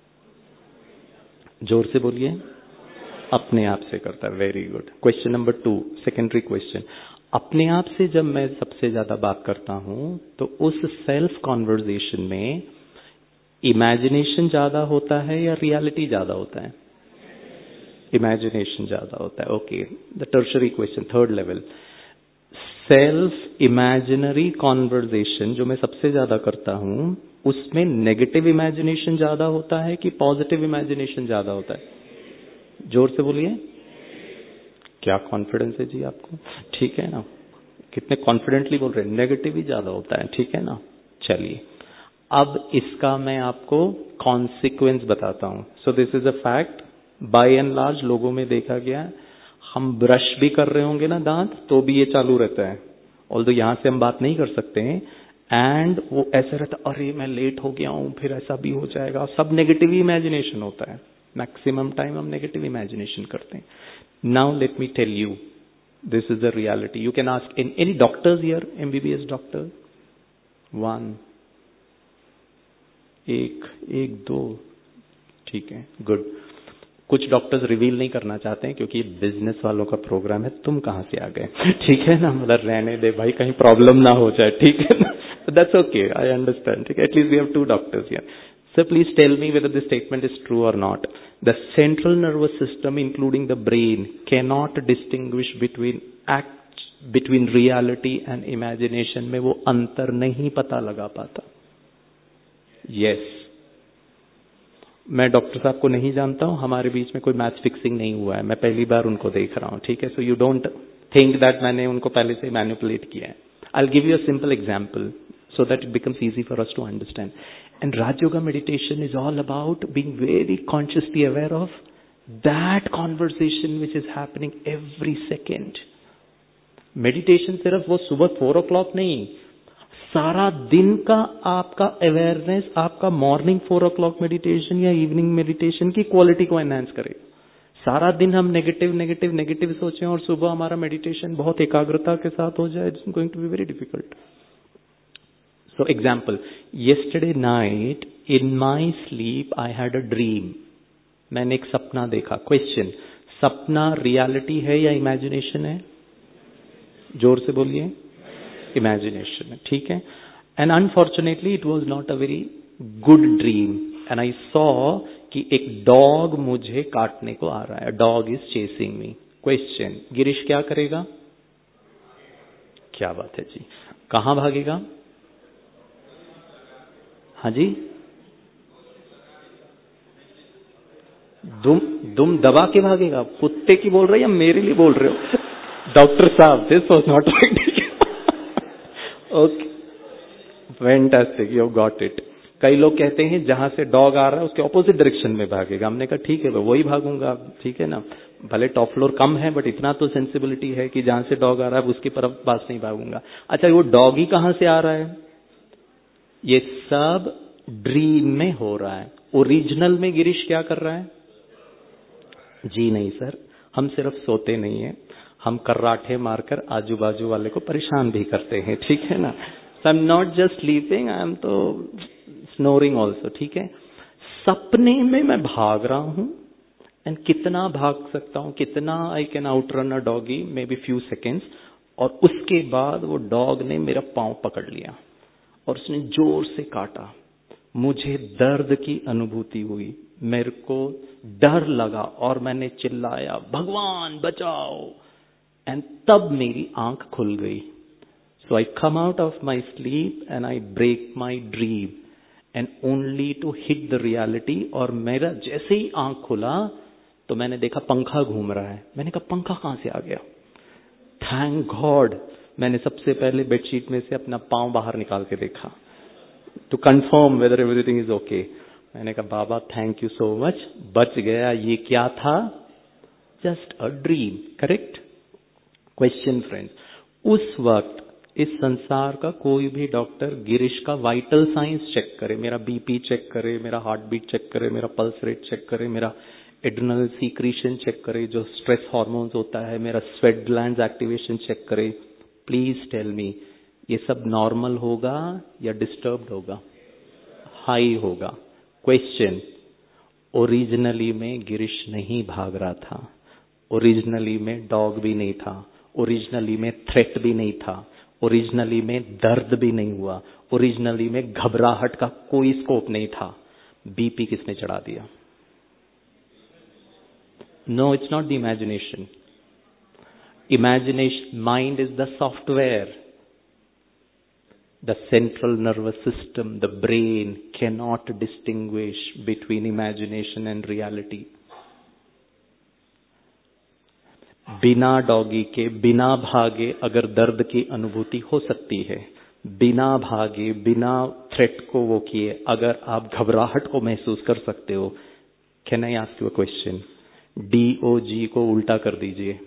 जोर से बोलिए। अपने आप से करता है। Very good. Question number 2, secondary question, अपने आप से जब मैं सबसे ज्यादा बात करता हूं तो उस सेल्फ कॉन्वर्जेशन में इमेजिनेशन ज्यादा होता है या रियलिटी ज्यादा होता है? इमेजिनेशन ज्यादा होता है। Okay, the tertiary question, third level, self imaginary conversation जो मैं सबसे ज्यादा करता हूं उसमें नेगेटिव इमेजिनेशन ज्यादा होता है कि पॉजिटिव इमेजिनेशन ज्यादा होता है? जोर से बोलिए। क्या कॉन्फिडेंस है जी आपको? ठीक है ना, कितने कॉन्फिडेंटली बोल रहे हैं। नेगेटिव ही ज्यादा होता है, ठीक है ना। चलिए, अब इसका मैं आपको कॉन्सिक्वेंस बताता हूं। So this is a fact, by and large लोगों में देखा गया है, हम ब्रश भी कर रहे होंगे ना दांत, तो भी ये चालू रहता है, ऑल्दो यहां से हम बात नहीं कर सकते हैं। एंड वो ऐसा रहता, अरे मैं लेट हो गया हूं, फिर ऐसा भी हो जाएगा, सब नेगेटिव इमेजिनेशन होता है। मैक्सिमम टाइम हम नेगेटिव इमेजिनेशन करते हैं। Now let me tell you, this is the reality. You can ask in any doctors here, MBBS doctor? 1 एक दो, ठीक है, गुड। कुछ डॉक्टर्स रिवील नहीं करना चाहते हैं क्योंकि बिजनेस वालों का प्रोग्राम है, तुम कहां से आ गए, ठीक है ना, मतलब रहने दे भाई, कहीं प्रॉब्लम ना हो जाए, ठीक है ना, दैट्स ओके, आई अंडरस्टैंड, ठीक है, at least we have 2 doctors here. Sir please tell me whether this statement is true और not. The central nervous system including the brain can not distinguish between reality and imagination, में वो अंतर नहीं पता लगा पाता। यस, मैं डॉक्टर साहब को नहीं जानता हूं, हमारे बीच में कोई मैच फिक्सिंग नहीं हुआ है, मैं पहली बार उनको देख रहा हूं, ठीक है, so you don't think that मैंने उनको पहले से मैनिपुलेट किया है। I will give you a simple example so that it becomes easy for us to understand. And Raj Yoga meditation is all about being very consciously aware of that conversation which is happening every second. Meditation सिर्फ वो सुबह 4 o'clock नहीं, सारा दिन का आपका awareness आपका morning 4 o'clock meditation या इवनिंग मेडिटेशन की क्वालिटी को एनहांस करे। सारा दिन हम नेगेटिव सोचें और सुबह हमारा मेडिटेशन बहुत एकाग्रता के साथ हो जाए, it's going to be very difficult. So example, yesterday night in my sleep I had a dream. मैंने एक सपना देखा। Question, सपना रियलिटी है या इमेजिनेशन है? जोर से बोलिए। इमेजिनेशन है, ठीक है। And unfortunately it was not a very good dream and I saw कि एक डॉग मुझे काटने को आ रहा है। Dog is chasing me. Question, Girish क्या करेगा? क्या बात है जी, कहां भागेगा? हाँ जी, दुम दबा के भागेगा। कुत्ते की बोल रहे हो या मेरे लिए बोल रहे हो? डॉक्टर साहब, this was not right. Okay, fantastic, you got it. कई लोग कहते हैं जहां से डॉग आ रहा है उसके ऑपोजिट डायरेक्शन में भागेगा। हमने कहा ठीक है, वही भागूंगा, ठीक है ना, भले टॉप फ्लोर कम है बट इतना तो सेंसिबिलिटी है कि जहां से डॉग आ रहा है उसकी तरफ पास नहीं भागूंगा। अच्छा, वो डॉग ही कहां से आ रहा है? ये सब ड्रीम में हो रहा है। ओरिजिनल में गिरीश क्या कर रहा है? जी नहीं सर, हम सिर्फ सोते नहीं है, हम कर्राठे मारकर आजू बाजू वाले को परेशान भी करते हैं, ठीक है ना। So I am not just sleeping, I am तो स्नोरिंग ऑल्सो, ठीक है। सपने में मैं भाग रहा हूं एंड कितना भाग सकता हूं, कितना I can outrun a doggy, maybe few seconds, और उसके बाद वो डॉग ने मेरा पांव पकड़ लिया और उसने जोर से काटा। मुझे दर्द की अनुभूति हुई, मेरे को डर लगा और मैंने चिल्लाया भगवान बचाओ, एंड तब मेरी आंख खुल गई। So I come out of my sleep and I break my dream and only to hit the reality. और मेरा जैसे ही आंख खुला तो मैंने देखा पंखा घूम रहा है। मैंने कहा पंखा कहां से आ गया? थैंक गॉड, मैंने सबसे पहले बेडशीट में से अपना पांव बाहर निकाल के देखा to confirm whether everything is okay. मैंने कहा बाबा थैंक यू सो मच, बच गया। ये क्या था? Just a dream, correct? Question friends, उस वक्त इस संसार का कोई भी डॉक्टर गिरीश का वाइटल साइंस चेक करे, मेरा बीपी चेक करे, मेरा हार्ट बीट चेक करे, मेरा पल्स रेट चेक करे, मेरा एड्रिनल सीक्रीशन चेक करे जो स्ट्रेस हार्मोन्स होता है, मेरा स्वेट ग्लैंड्स एक्टिवेशन चेक करे, प्लीज टेल मी ये सब नॉर्मल होगा या डिस्टर्ब्ड होगा? हाई होगा। क्वेश्चन, ओरिजिनली में गिरीश नहीं भाग रहा था, ओरिजिनली में डॉग भी नहीं था, ओरिजिनली में थ्रेट भी नहीं था, ओरिजिनली में दर्द भी नहीं हुआ, ओरिजिनली में घबराहट का कोई स्कोप नहीं था। बीपी किसने चढ़ा दिया? No, it's not the imagination. Imagination, mind is the software. The central nervous system, the brain cannot distinguish between imagination and reality. बिना डॉगी के, बिना भागे अगर दर्द की अनुभूति हो सकती है, बिना भागे, बिना थ्रेट को वो किए अगर आप घबराहट को महसूस कर सकते हो, can I ask you a question? DOG को उल्टा कर दीजिए,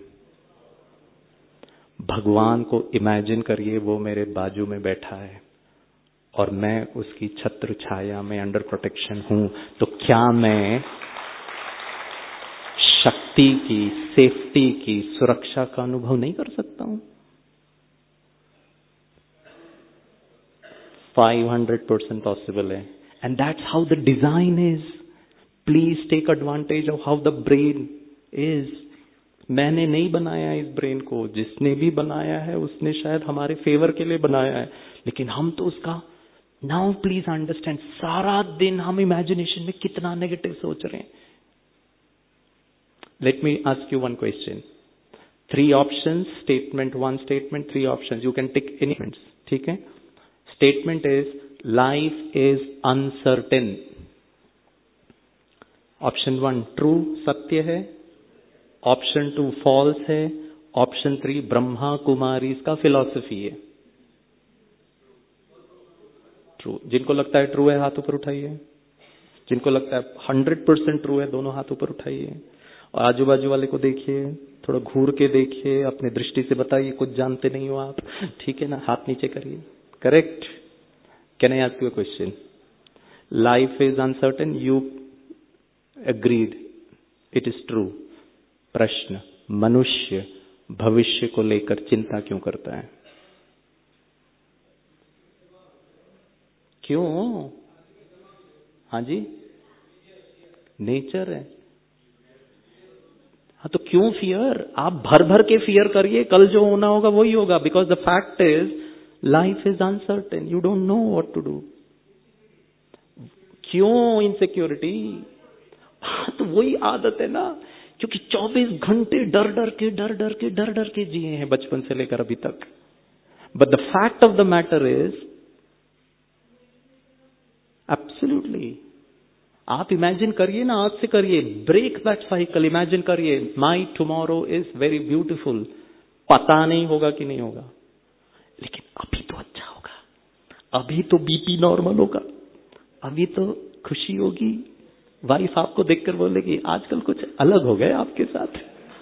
भगवान को इमेजिन करिए वो मेरे बाजू में बैठा है और मैं उसकी छत्र छाया में अंडर प्रोटेक्शन हूं, तो क्या मैं शक्ति की, सेफ्टी की, सुरक्षा का अनुभव नहीं कर सकता हूं? 500% पॉसिबल है। And that's how the design is. Please take advantage of how the brain is. मैंने नहीं बनाया इस ब्रेन को, जिसने भी बनाया है उसने शायद हमारे फेवर के लिए बनाया है, लेकिन हम तो उसका, नाउ प्लीज अंडरस्टैंड, सारा दिन हम इमेजिनेशन में कितना नेगेटिव सोच रहे हैं. Let me ask you one question. 3 options, statement 1 statement, 3 options, you can tick any. ठीक है. Statement is life is uncertain. Option 1 true, सत्य है. ऑप्शन 2 फॉल्स है. ऑप्शन 3 ब्रह्मा कुमारी इसका फिलॉसफी है. ट्रू. जिनको लगता है ट्रू है हाथ ऊपर उठाइए. जिनको लगता है 100% ट्रू है दोनों हाथ ऊपर उठाइए. और आजू बाजू वाले को देखिए, थोड़ा घूर के देखिए, अपने दृष्टि से बताइए कुछ जानते नहीं हो आप. ठीक है ना. हाथ नीचे करिए. Correct. Can I ask you a question? Life is uncertain, you agreed, it is true. प्रश्न, मनुष्य भविष्य को लेकर चिंता क्यों करता है? क्यों? हाँ जी, नेचर है. हाँ तो क्यों फियर? आप भर भर के फियर करिए, कल जो होना होगा वही होगा. Because the fact is life is uncertain, you don't know what to do. क्यों इनसिक्योरिटी? हाँ तो वही आदत है ना, क्योंकि 24 घंटे डर डर के जिए हैं बचपन से लेकर अभी तक. But the fact of the matter is absolutely, आप इमेजिन करिए ना, आज से करिए, ब्रेक दैट साइकिल. इमेजिन करिए my tomorrow is very beautiful. पता नहीं होगा कि नहीं होगा, लेकिन अभी तो अच्छा होगा, अभी तो बीपी नॉर्मल होगा, अभी तो खुशी होगी. वाइफ आपको देखकर बोलेगी आजकल कुछ अलग हो गए आपके साथ.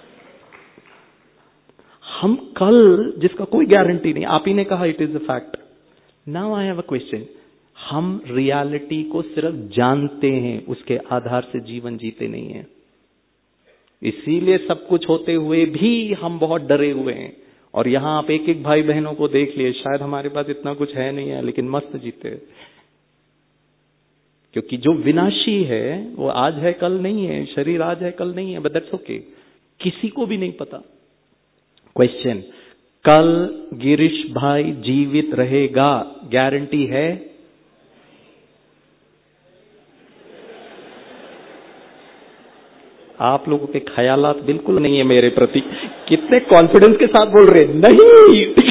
हम कल, जिसका कोई गारंटी नहीं, आप ही ने कहा it is a fact. Now I have a question. हम रियलिटी को सिर्फ जानते हैं, उसके आधार से जीवन जीते नहीं हैं. इसीलिए सब कुछ होते हुए भी हम बहुत डरे हुए हैं. और यहां आप एक एक भाई बहनों को देख लिए, शायद हमारे पास इतना कुछ है नहीं है, लेकिन मस्त जीते. क्योंकि जो विनाशी है वो आज है कल नहीं है, शरीर आज है कल नहीं है. बट दैट्स ओके, किसी को भी नहीं पता. क्वेश्चन, कल गिरीश भाई जीवित रहेगा, गारंटी है? आप लोगों के ख्यालात बिल्कुल नहीं है मेरे प्रति. कितने कॉन्फिडेंस के साथ बोल रहे नहीं.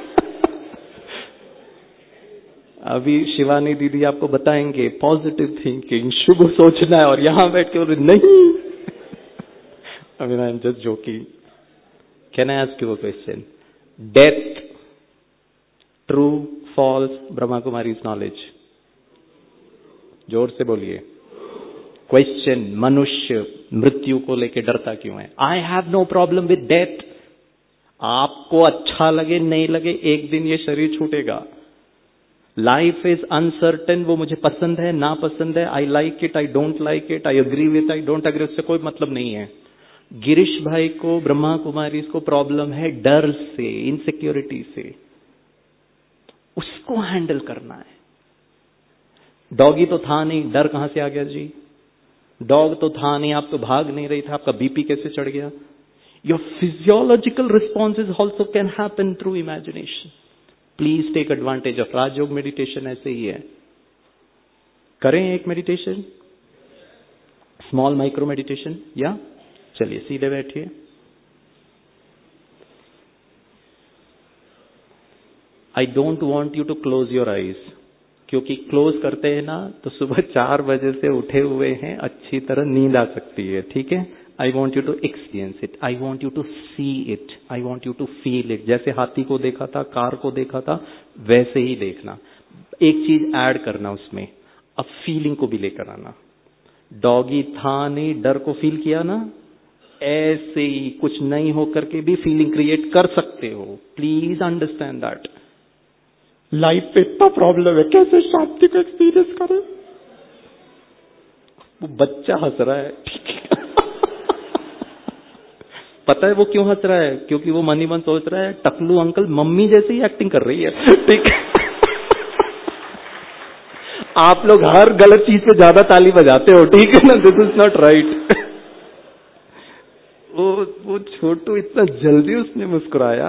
अभी शिवानी दीदी आपको बताएंगे पॉजिटिव थिंकिंग, शुभ सोचना है, और यहां बैठ के बोल नहीं. I mean I am just joking. Can I ask you a question? Death, true, false, Brahma Kumaris knowledge? जोर से बोलिए. क्वेश्चन, मनुष्य मृत्यु को लेकर डरता क्यों है? I have no problem with death. आपको अच्छा लगे नहीं लगे, एक दिन ये शरीर छूटेगा. लाइफ इज अनसर्टेन, वो मुझे पसंद है ना पसंद है, I like it, I don't like it, I agree with, I don't agree, उससे कोई मतलब नहीं है. गिरीश भाई को, ब्रह्मा कुमारी को प्रॉब्लम है डर से, इनसिक्योरिटी से. उसको हैंडल करना है. डॉगी तो था नहीं, डर कहां से आ गया जी? डॉग तो था नहीं, आप तो भाग नहीं रही था, आपका बीपी कैसे चढ़ गया? Your physiological responses also can happen through imagination. Please take advantage of Rajyoga meditation. ऐसे ही है. करें एक मेडिटेशन, स्मॉल माइक्रो मेडिटेशन. या चलिए सीधे बैठिए. I don't want you to close your eyes, क्योंकि क्लोज करते हैं ना तो सुबह 4 बजे से उठे हुए हैं, अच्छी तरह नींद आ सकती है. ठीक है. I want you to experience it. I want you to see it. I want you to feel it. जैसे हाथी को देखा था, कार को देखा था, वैसे ही देखना. एक चीज ऐड करना उसमें, अब फीलिंग को भी लेकर आना. डॉगी था नहीं, डर को फील किया ना, ऐसे ही कुछ नहीं होकर के भी फीलिंग क्रिएट कर सकते हो. Please understand that. लाइफ पे इतना प्रॉब्लम है, कैसे शांति को एक्सपीरियंस करें? वो बच्चा हंस रहा है, ठीक है. पता है वो क्यों हंस रहा है? क्योंकि वो मन ही मन सोच रहा है टकलू अंकल मम्मी जैसे ही एक्टिंग कर रही है. ठीक है. आप लोग हर गलत चीज पे ज्यादा ताली बजाते हो, ठीक है ना? This is not right. वो छोटू इतना जल्दी उसने मुस्कुराया।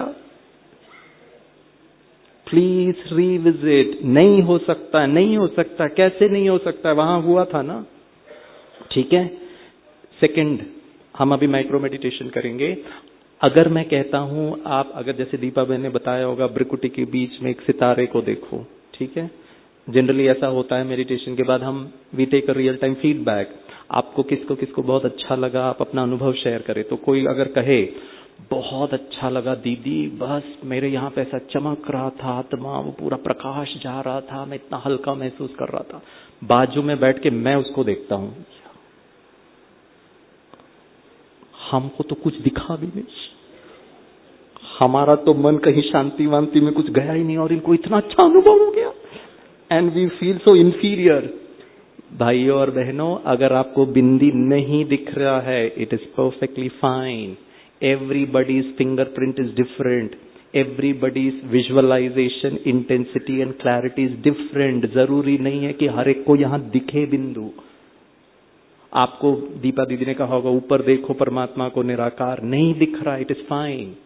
Please revisit. नहीं हो सकता, नहीं हो सकता, कैसे नहीं हो सकता? वहां हुआ था ना, ठीक है। सेकंड, हम अभी माइक्रो मेडिटेशन करेंगे। अगर मैं कहता हूं, आप अगर जैसे दीपा बहन ने बताया होगा, ब्रिकुटी के बीच में एक सितारे को देखो, ठीक है। जनरली ऐसा होता है मेडिटेशन के बाद हम we take a real time feedback. आपको किसको किसको बहुत अच्छा लगा, आप अपना अनुभव शेयर करें। तो कोई अगर कहे बहुत अच्छा लगा दीदी, बस मेरे यहाँ पे ऐसा चमक रहा था आत्मा, वो पूरा प्रकाश जा रहा था, मैं इतना हल्का महसूस कर रहा था। बाजू में बैठ के मैं उसको देखता हूं, हमको तो कुछ दिखा भी नहीं, हमारा तो मन कहीं शांति वांति में कुछ गया ही नहीं, और इनको इतना अच्छा अनुभव हो गया। And we feel so inferior. भाइयों और बहनों, अगर आपको बिंदी नहीं दिख रहा है, it is perfectly fine. Everybody's fingerprint is different, everybody's visualisation intensity and clarity is different. जरूरी नहीं है कि हर एक को यहां दिखे बिंदु। आपको दीपा दीदी ने कहा होगा ऊपर देखो परमात्मा को, निराकार नहीं दिख रहा, it is fine.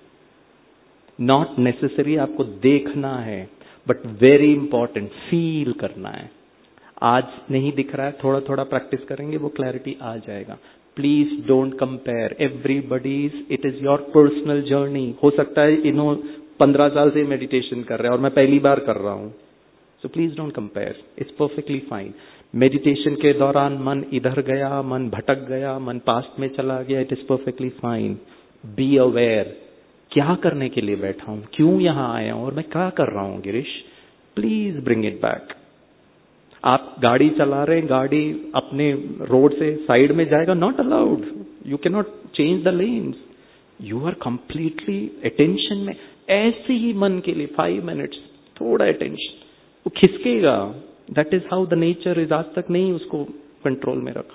Not necessary आपको देखना है, बट वेरी इंपॉर्टेंट फील करना है। आज नहीं दिख रहा है, थोड़ा थोड़ा प्रैक्टिस करेंगे वो क्लैरिटी आ जाएगा। Please don't compare everybody's, it is your personal journey. हो सकता है इन्हों 15 साल से मेडिटेशन कर रहे हैं और मैं पहली बार कर रहा हूं, so please don't compare, it's perfectly fine. Meditation के दौरान मन इधर गया, मन भटक गया, मन पास्ट में चला गया, it is perfectly fine. Be aware, क्या करने के लिए बैठा हूं, क्यों यहां आया हूं और मैं क्या कर रहा हूं Girish, please bring it back. आप गाड़ी चला रहे हैं, गाड़ी अपने रोड से साइड में जाएगा, not allowed, you can not change the lens, you are completely attention में। ऐसे ही मन के लिए 5 मिनट्स थोड़ा अटेंशन, वो खिसकेगा। That is how the nature is. आज तक नहीं उसको कंट्रोल में रखा।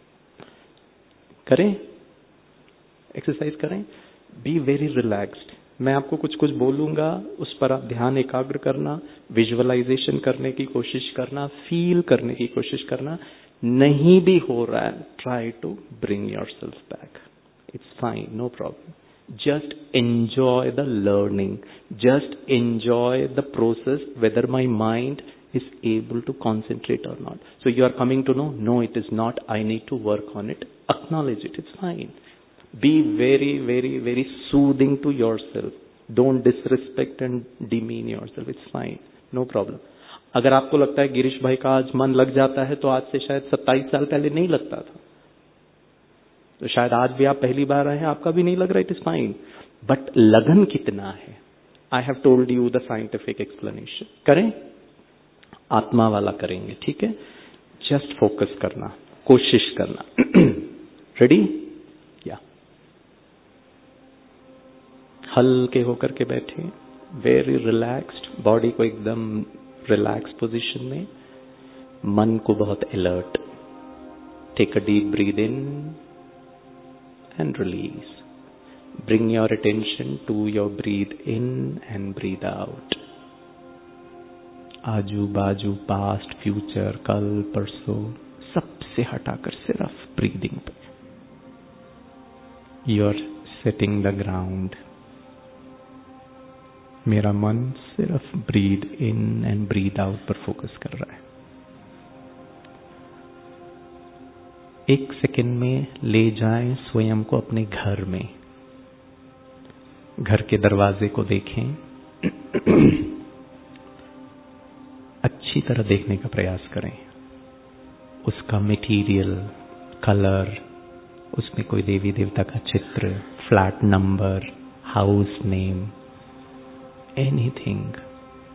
करें, एक्सरसाइज करें, बी वेरी रिलैक्स्ड। मैं आपको कुछ कुछ बोलूंगा, उस पर आप ध्यान एकाग्र करना, विजुअलाइजेशन करने की कोशिश करना, फील करने की कोशिश करना। नहीं भी हो रहा है, try to bring yourself back, it's fine, no problem. Just enjoy the learning, just enjoy the process, whether my mind is able to concentrate or not. So you are coming to know, no, it is not, I need to work on it. Acknowledge it, it's fine. Be very, very, very soothing to yourself. Don't disrespect and demean yourself. It's fine. No problem. अगर आपको लगता है गिरीश भाई का आज मन लग जाता है, तो आज से शायद 27 साल पहले नहीं लगता था, तो शायद आज भी आप पहली बार आए हैं, आपका भी नहीं लग रहा, इट इज फाइन। बट लगन कितना है, I have told you the scientific explanation. करें, आत्मा वाला करेंगे, ठीक है। जस्ट फोकस करना, कोशिश करना। रेडी? या हल्के होकर के बैठे, वेरी रिलैक्स्ड, बॉडी को एकदम रिलैक्स पोजीशन में, मन को बहुत alert. Take a deep breath in and release. Bring your attention to your breath in and breath out. आजू बाजू, पास्ट, फ्यूचर, कल, परसों, सबसे हटाकर सिर्फ ब्रीदिंग पे। You are setting the ground. मेरा मन सिर्फ breathe in and breathe out पर फोकस कर रहा है। 1 सेकेंड में ले जाएं स्वयं को अपने घर में। घर के दरवाजे को देखें, अच्छी तरह देखने का प्रयास करें। उसका मटेरियल, कलर, उसमें कोई देवी देवता का चित्र, flat number, house name, anything.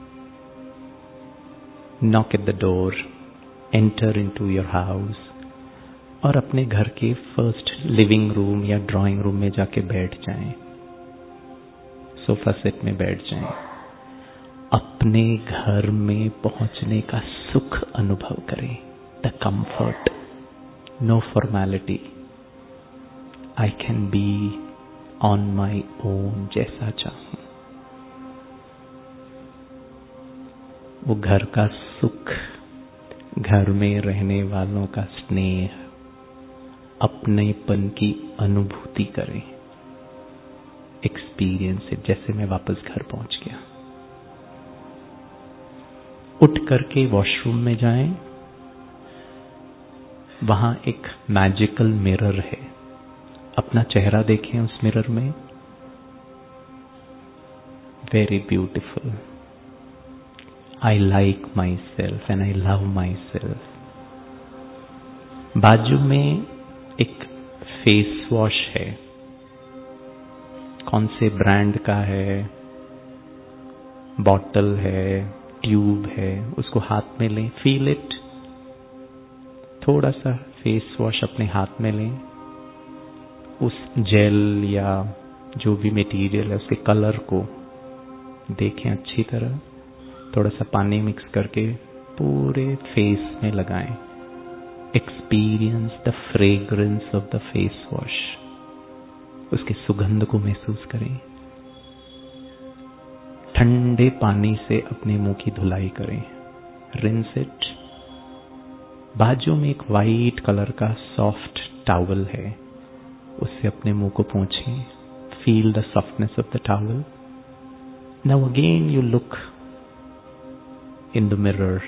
Knock at the door, enter into your house और अपने घर के फर्स्ट लिविंग रूम या ड्राइंग रूम में जाके बैठ जाएं। सोफा सेट में बैठ जाएं। अपने घर में पहुंचने का सुख अनुभव करें, the comfort, no formality. I can be on my own, जैसा चाहूं। वो घर का सुख, घर में रहने वालों का स्नेह, अपनेपन की अनुभूति करें, एक्सपीरियंस है। जैसे मैं वापस घर पहुंच गया, उठ करके वॉशरूम में जाएं, वहां एक मैजिकल मिरर है, अपना चेहरा देखें उस मिरर में, very beautiful, I like myself and I love myself. बाजू में एक फेस वॉश है, कौन से ब्रांड का है, बॉटल है, ट्यूब है, उसको हाथ में लें, फील इट। थोड़ा सा फेस वॉश अपने हाथ में लें, उस जेल या जो भी मटेरियल है उसके कलर को देखें अच्छी तरह, थोड़ा सा पानी मिक्स करके पूरे फेस में लगाएं। Experience the fragrance of the face wash, उसके सुगंध को महसूस करें। ठंडे पानी से अपने मुंह की धुलाई करें, रिंस इट। बाजू में एक वाइट कलर का सॉफ्ट टॉवल है, उससे अपने मुंह को पोंछें, feel the softness of the towel. Now again you look in the mirror.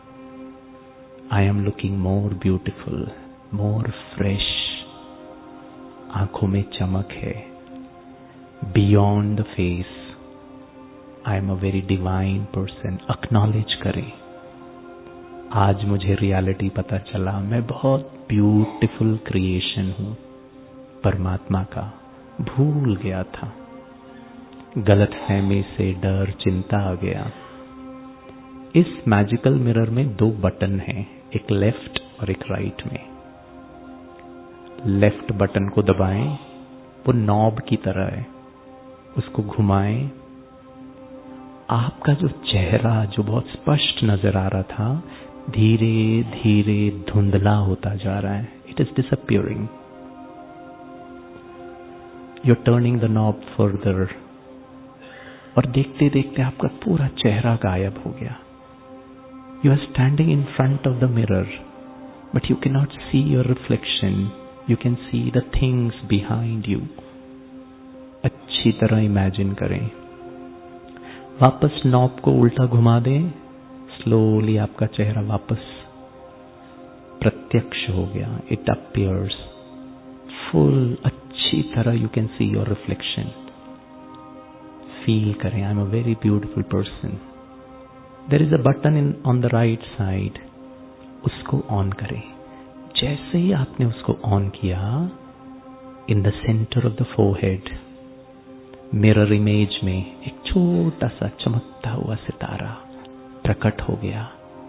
I am looking more beautiful, more fresh. आंखों में चमक है. Beyond the face, I am a very divine person. Acknowledge करें. आज मुझे रियलिटी पता चला, मैं बहुत ब्यूटीफुल क्रिएशन हूँ परमात्मा का, भूल गया था, गलतफहमी से डर चिंता आ गया। इस मैजिकल मिरर में 2 बटन हैं, एक लेफ्ट और एक राइट में। लेफ्ट बटन को दबाएं, वो नॉब की तरह है, उसको घुमाएं। आपका जो चेहरा जो बहुत स्पष्ट नजर आ रहा था, धीरे धीरे धुंधला होता जा रहा है। It is disappearing. You are turning the knob further, और देखते देखते आपका पूरा चेहरा गायब हो गया। You are standing in front of the mirror, but you cannot see your reflection. You can see the things behind you. अच्छी तरह इमेजिन करें। वापस नॉब को उल्टा घुमा दें, स्लोली आपका चेहरा वापस प्रत्यक्ष हो गया। It appears full, अच्छी तरह you can see your reflection. Feel करें, I am a very beautiful person. There is a button on the right side. उसको ऑन करें। जैसे ही आपने उसको ऑन किया, in the center of the forehead, mirror image में एक छोटा सा चमकता हुआ सितारा प्रकट हो गया।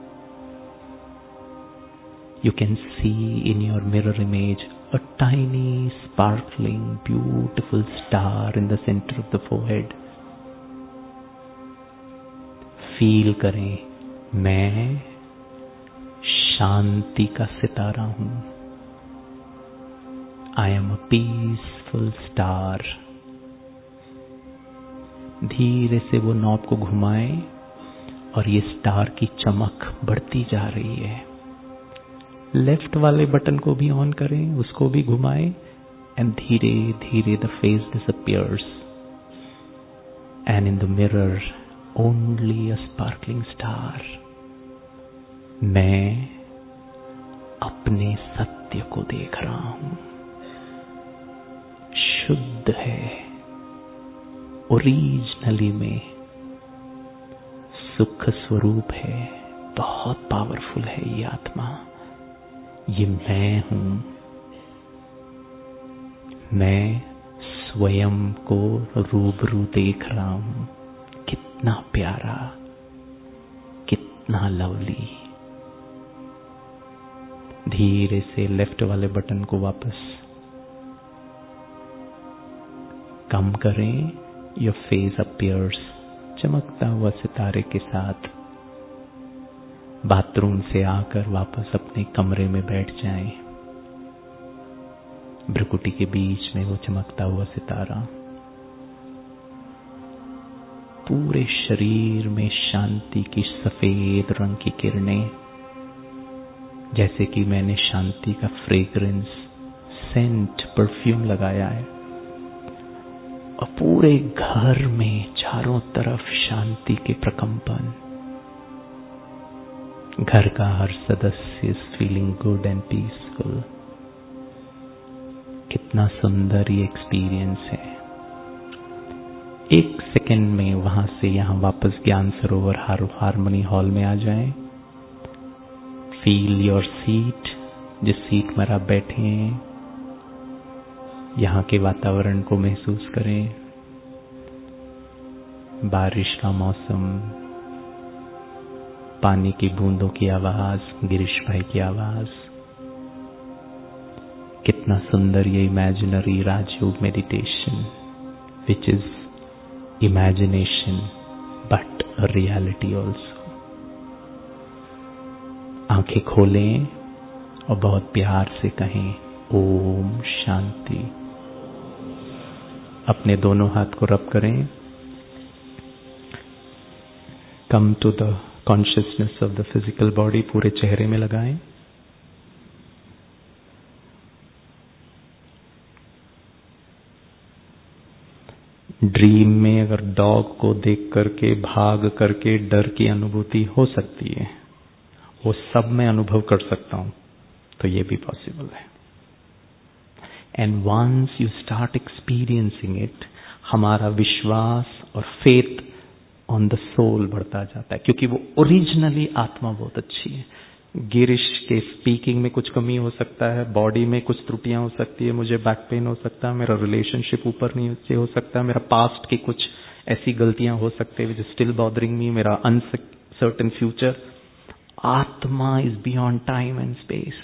You can see in your mirror image a tiny, sparkling, beautiful star in the center of the forehead. Feel करें, मैं शांति का सितारा हूं। I am a peaceful star. धीरे से वो नॉब को घुमाएं और ये स्टार की चमक बढ़ती जा रही है। लेफ्ट वाले बटन को भी ऑन करें, उसको भी घुमाएं, एंड धीरे धीरे the face disappears, and in the mirror only a sparkling star. मैं अपने सत्य को देख रहा हूं, शुद्ध है, ओरिजिनली में सुख स्वरूप है, बहुत पावरफुल है ये आत्मा। ये मैं हूं, मैं स्वयं को रूबरू देख रहा हूं। कितना प्यारा, कितना लवली। धीरे से लेफ्ट वाले बटन को वापस कम करें। योर फेस अपीयर्स, चमकता हुआ सितारे के साथ। बाथरूम से आकर वापस अपने कमरे में बैठ जाएं। भ्रुकुटी के बीच में वो चमकता हुआ सितारा, पूरे शरीर में शांति की सफेद रंग की किरणें, जैसे कि मैंने शांति का फ्रेग्रेंस, सेंट, परफ्यूम लगाया है और पूरे घर में चारों तरफ शांति के प्रकंपन, घर का हर सदस्य is feeling good and peaceful. कितना सुंदर ये एक्सपीरियंस है। 1 सेकेंड में वहां से यहां वापस ज्ञान सरोवर हार्मनी हॉल में आ जाएं। फील योर सीट, जिस सीट पर आप बैठे हैं, यहाँ के वातावरण को महसूस करें। बारिश का मौसम, पानी की बूंदों की आवाज, गिरीश भाई की आवाज। कितना सुंदर ये imaginary Rajyoga meditation, which is imagination but reality also. आंखें खोलें और बहुत प्यार से कहें ओम शांति। अपने दोनों हाथ को रब करें। Come to the consciousness of the physical body, पूरे चेहरे में लगाएं। ड्रीम में अगर डॉग को देख करके, भाग करके डर की अनुभूति हो सकती है, वो सब मैं अनुभव कर सकता हूं, तो ये भी पॉसिबल है। And once you start experiencing it, हमारा विश्वास और फेथ ऑन द सोल बढ़ता जाता है, क्योंकि वो ओरिजिनली आत्मा बहुत अच्छी है। गिरीश के स्पीकिंग में कुछ कमी हो सकता है, बॉडी में कुछ त्रुटियां हो सकती है, मुझे बैक पेन हो सकता है, मेरा रिलेशनशिप ऊपर नीचे हो सकता है, मेरा पास्ट की कुछ ऐसी गलतियां हो सकती है which is still bothering me, मेरा uncertain future. Atma is beyond time and space.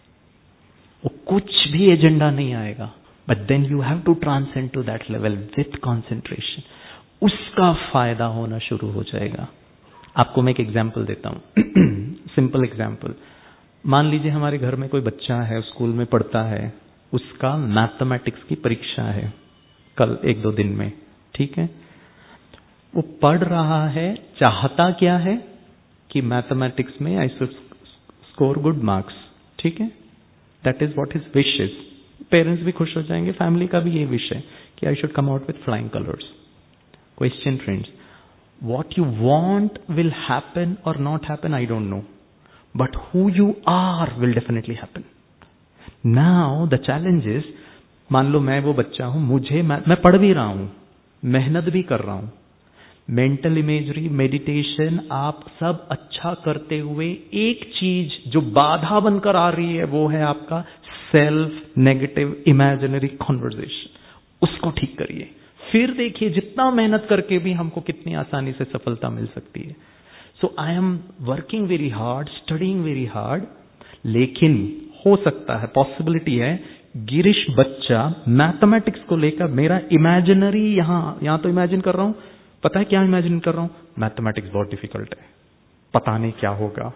वो कुछ भी एजेंडा नहीं आएगा, but then you have to transcend to that level with concentration. उसका फायदा होना शुरू हो जाएगा। आपको मैं एक एग्जाम्पल देता हूं, सिंपल एग्जाम्पल। मान लीजिए हमारे घर में कोई बच्चा है, स्कूल में पढ़ता है, उसका मैथमेटिक्स की परीक्षा है कल 1-2 दिन में, ठीक है। वो पढ़ रहा है, चाहता क्या है कि मैथमेटिक्स में I should score good marks, ठीक है। That is what his wish is. Parents भी खुश हो जाएंगे, फैमिली का भी ये विश है कि I should come out with flying colours. Question friends, what you want will happen or not happen, I don't know. But who you are will definitely happen. Now the challenge is, मान लो मैं वो बच्चा हूं, मैं पढ़ भी रहा हूं, मेहनत भी कर रहा हूं, मेंटल इमेजरी, मेडिटेशन, आप सब अच्छा करते हुए एक चीज जो बाधा बनकर आ रही है वो है आपका सेल्फ नेगेटिव इमेजिनरी कॉन्वर्सेशन। उसको ठीक करिए, फिर देखिए जितना मेहनत करके भी हमको कितनी आसानी से सफलता मिल सकती है। So I am working very hard, studying very hard, लेकिन हो सकता है, पॉसिबिलिटी है, गिरीश बच्चा मैथमेटिक्स को लेकर मेरा इमेजिनरी यहां तो इमेजिन कर रहा हूं, पता है क्या इमेजिन कर रहा हूं, मैथमेटिक्स बहुत डिफिकल्ट है, पता नहीं क्या होगा।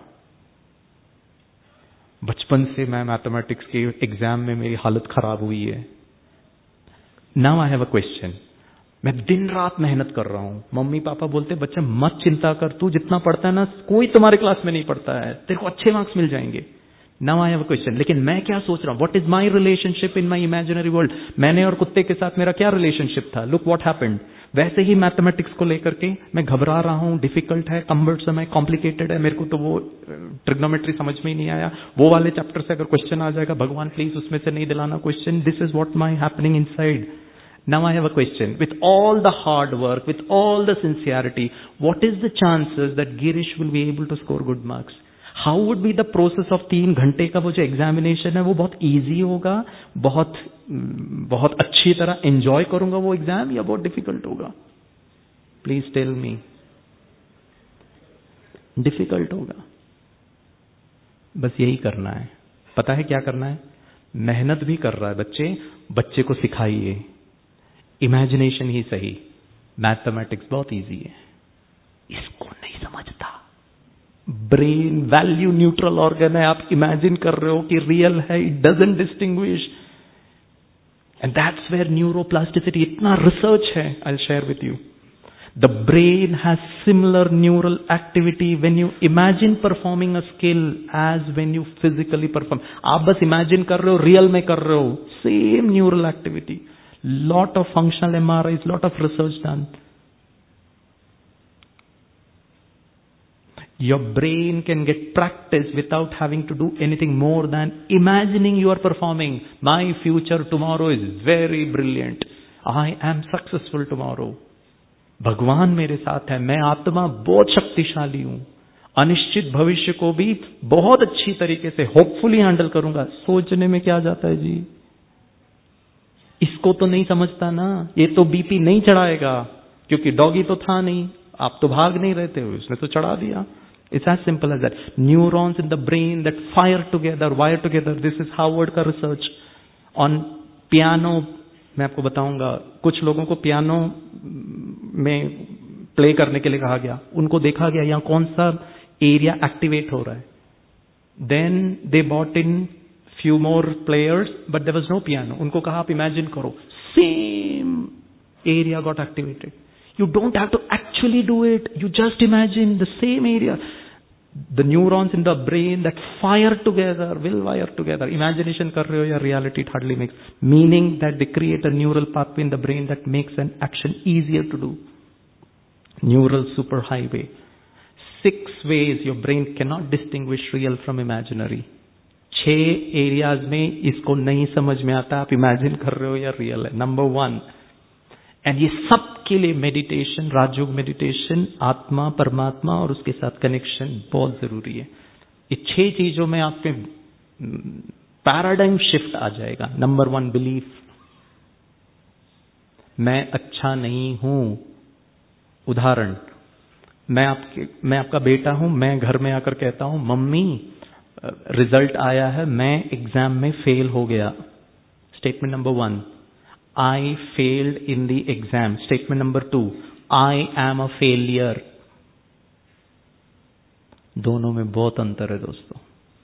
बचपन से मैं मैथमेटिक्स के एग्जाम में मेरी हालत खराब हुई है। Now I have a question, मैं दिन रात मेहनत कर रहा हूं, मम्मी पापा बोलते बच्चा मत चिंता कर, तू जितना पढ़ता है ना कोई तुम्हारे क्लास में नहीं पढ़ता है, तेरे को अच्छे मार्क्स मिल जाएंगे। Now I have a question, लेकिन मैं क्या सोच रहा हूं, what is my relationship in my imaginary world. मैंने और कुत्ते के साथ मेरा क्या रिलेशनशिप था, लुक व्हाट हैपेंड। वैसे ही मैथमेटिक्स को लेकर के मैं घबरा रहा हूं, डिफिकल्ट है, कम्बर्सम है, कॉम्प्लिकेटेड है, मेरे को तो वो ट्रिग्नोमेट्री समझ में ही नहीं आया, वो वाले चैप्टर से अगर क्वेश्चन आ जाएगा, भगवान प्लीज उसमें से नहीं दिलाना question. This is what my happening inside. Now I have a question. With all the hard work, with all the sincerity, what is the chances that Girish will be able to score good marks? How would be the process of 3 घंटे का वो जो examination है, वो बहुत easy होगा, बहुत अच्छी तरह एंजॉय करूंगा वो एग्जाम, या बहुत डिफिकल्ट होगा? Please tell me. डिफिकल्ट होगा। बस यही करना है। पता है क्या करना है? मेहनत भी कर रहा है बच्चे को सिखाइए, इमेजिनेशन ही सही, मैथमेटिक्स बहुत इजी है, इसको नहीं समझता। ब्रेन वैल्यू न्यूट्रल ऑर्गन है, आप इमेजिन कर रहे हो कि रियल है, it doesn't distinguish, and that's where neuroplasticity, इतना रिसर्च है, I will share with you. The brain has similar neural activity when you imagine performing a skill as when you physically perform. आप बस imagine कर रहे हो, real में कर रहे हो, same neural activity. Lot of functional MRIs, lot of research done. Your brain can get practice without having to do anything more than imagining you are performing. My future tomorrow is very brilliant. I am successful tomorrow. भगवान मेरे साथ है, मैं आत्मा बहुत शक्तिशाली हूं, अनिश्चित भविष्य को भी बहुत अच्छी तरीके से होपफुली हैंडल करूंगा। सोचने में क्या जाता है जी? इसको तो नहीं समझता ना, ये तो बीपी नहीं चढ़ाएगा क्योंकि डॉगी तो था नहीं, आप तो भाग नहीं रहे थे, उसने तो चढ़ा दिया। It's as simple as that. Neurons in the brain that fire together, wire together. This is Harvard का research on piano. मैं आपको बताऊंगा, कुछ लोगों को पियानो में प्ले करने के लिए कहा गया, उनको देखा गया यहाँ कौन सा एरिया एक्टिवेट हो रहा है। Then they bought in few more players but there was no piano. उनको कहा आप इमेजिन करो, same area got activated. You don't have to actually do it, you just imagine the same area. The neurons in the brain that fire together will wire together. Imagination कर रहे हो या reality, it hardly makes. Meaning that they create a neural pathway in the brain that makes an action easier to do. Neural superhighway. 6 ways your brain cannot distinguish real from imaginary. 6 areas में इसको नहीं समझ में आता आप imagine कर रहे हो या real है। Number 1. एंड ये सब के लिए मेडिटेशन, राजयोग मेडिटेशन, आत्मा, परमात्मा और उसके साथ कनेक्शन बहुत जरूरी है। ये 6 चीजों में आपके पैराडाइम शिफ्ट आ जाएगा। Number 1, belief. मैं अच्छा नहीं हूं। उदाहरण, मैं आपका बेटा हूं, मैं घर में आकर कहता हूं मम्मी रिजल्ट आया है, मैं एग्जाम में फेल हो गया। Statement number 1, I failed in the exam. Statement number 2, I am a failure. दोनों में बहुत अंतर है दोस्तों।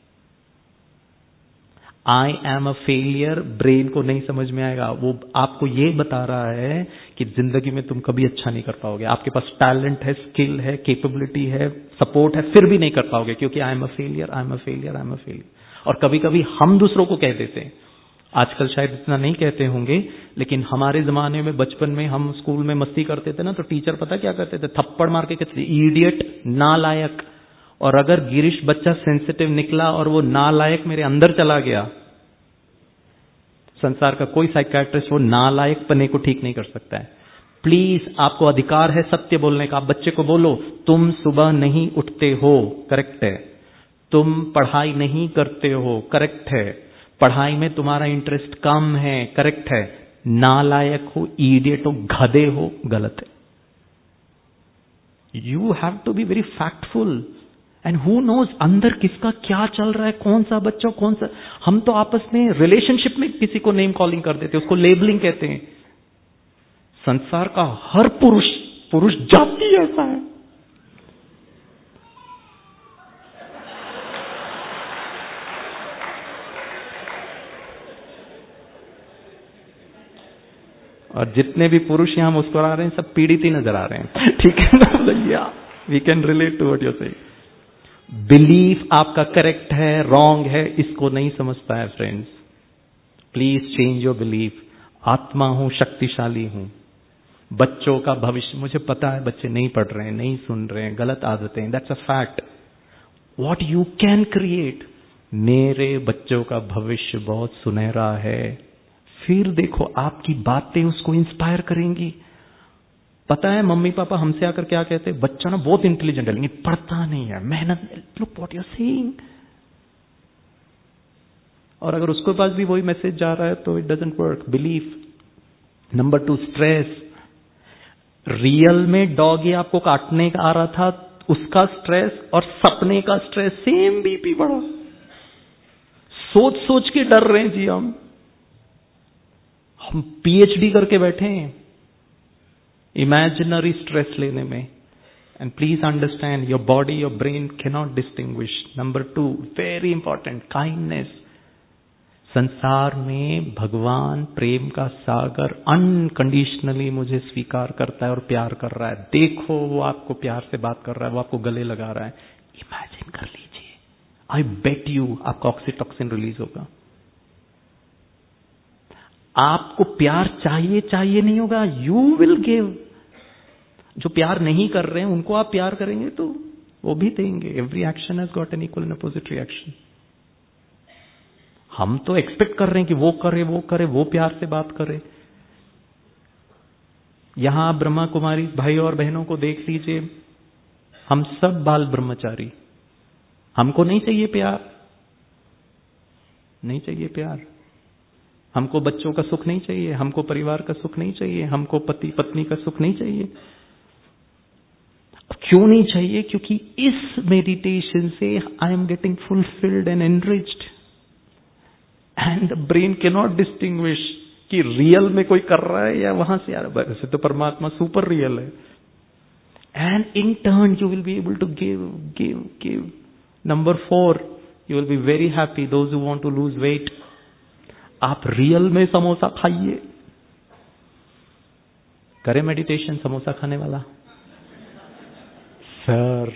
I am a failure brain को नहीं समझ में आएगा, वो आपको ये बता रहा है कि जिंदगी में तुम कभी अच्छा नहीं कर पाओगे। आपके पास टैलेंट है, स्किल है, कैपेबिलिटी है, सपोर्ट है, फिर भी नहीं कर पाओगे क्योंकि I am a failure, I am a failure, I am a failure। और कभी कभी हम दूसरों को कह देते हैं, आजकल शायद इतना नहीं कहते होंगे, लेकिन हमारे जमाने में बचपन में हम स्कूल में मस्ती करते थे ना, तो टीचर पता क्या करते थे, थप्पड़ मार के कहते थे इडियट, नालायक। और अगर गिरीश बच्चा सेंसिटिव निकला और वो नालायक मेरे अंदर चला गया, संसार का कोई साइकियाट्रिस्ट वो नालायक पने को ठीक नहीं कर सकता है। प्लीज, आपको अधिकार है सत्य बोलने का। आप बच्चे को बोलो तुम सुबह नहीं उठते हो, करेक्ट है। तुम पढ़ाई नहीं करते हो, करेक्ट है। पढ़ाई में तुम्हारा इंटरेस्ट कम है, करेक्ट है। नालायक हो, इडियट हो, गधे हो, गलत है। You have to be very factful. And who knows अंदर किसका क्या चल रहा है, कौन सा बच्चा कौन सा। हम तो आपस में रिलेशनशिप में किसी को नेम कॉलिंग कर देते हैं, उसको लेबलिंग कहते हैं। संसार का हर पुरुष जाति ऐसा है। और जितने भी पुरुष यहां मुस्कुरा रहे हैं सब पीड़ित ही नजर आ रहे हैं, ठीक है ना भैया? We can relate to what you say. Belief आपका करेक्ट है, रॉन्ग है, इसको नहीं समझता है friends. Please change your belief. आत्मा हूं, शक्तिशाली हूं। बच्चों का भविष्य, मुझे पता है बच्चे नहीं पढ़ रहे हैं, नहीं सुन रहे हैं, गलत आदतें, that's a fact. What you can create, मेरे बच्चों का भविष्य बहुत सुनहरा है। फिर देखो आपकी बातें उसको इंस्पायर करेंगी। पता है मम्मी पापा हमसे आकर क्या कहते हैं, बच्चा ना बहुत इंटेलिजेंट है लेकिन पढ़ता नहीं है, मेहनत, look what you are saying. और अगर उसके पास भी वही मैसेज जा रहा है तो it doesn't work. Belief. Number 2, stress. Real में डॉगी आपको काटने का आ रहा था, उसका स्ट्रेस और सपने का स्ट्रेस सेम, बीपी बढ़ा। सोच सोच के डर रहे हैं जी हम पीएचडी करके बैठे हैं इमेजिनरी स्ट्रेस लेने में। And please understand, your body, your brain can not distinguish. Number 2, very important, kindness. संसार में भगवान प्रेम का सागर अनकंडीशनली मुझे स्वीकार करता है और प्यार कर रहा है। देखो वो आपको प्यार से बात कर रहा है, वो आपको गले लगा रहा है। इमेजिन कर लीजिए, आई बेट यू आपका ऑक्सीटॉक्सिन रिलीज होगा। आपको प्यार चाहिए नहीं होगा, यू विल गिव। जो प्यार नहीं कर रहे हैं उनको आप प्यार करेंगे तो वो भी देंगे। Every action has got an equal and opposite reaction. हम तो एक्सपेक्ट कर रहे हैं कि वो करे, वो प्यार से बात करे। यहां आप ब्रह्मा कुमारी भाई और बहनों को देख लीजिए, हम सब बाल ब्रह्मचारी। हमको नहीं चाहिए प्यार, नहीं चाहिए प्यार। हमको बच्चों का सुख नहीं चाहिए, हमको परिवार का सुख नहीं चाहिए, हमको पति पत्नी का सुख नहीं चाहिए। क्यों नहीं चाहिए? क्योंकि इस मेडिटेशन से I am getting fulfilled and enriched, and the brain can not distinguish कि रियल में कोई कर रहा है या वहां से आ रहा है। वैसे तो परमात्मा सुपर रियल है। And in turn you will be able to give. Number 4, you will be very happy those who want to lose weight. आप रियल में समोसा खाइए। करे मेडिटेशन समोसा खाने वाला? सर,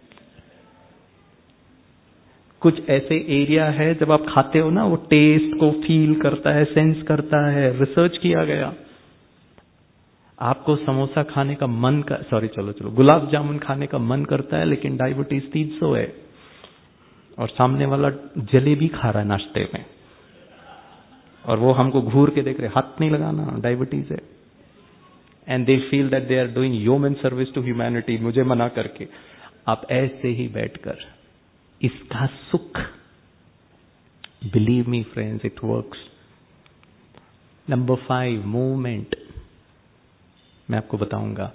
कुछ ऐसे एरिया है जब आप खाते हो ना, वो टेस्ट को फील करता है, सेंस करता है। रिसर्च किया गया। आपको समोसा खाने का मन का, चलो गुलाब जामुन खाने का मन करता है, लेकिन डायबिटीज 300 है और सामने वाला जलेबी खा रहा है नाश्ते में, और वो हमको घूर के देख रहे, हाथ नहीं लगाना, डायबिटीज है। And they feel that they are doing human service to humanity, मुझे मना करके। आप ऐसे ही बैठकर इसका सुख, believe me friends, it works. Number 5, movement. मैं आपको बताऊंगा।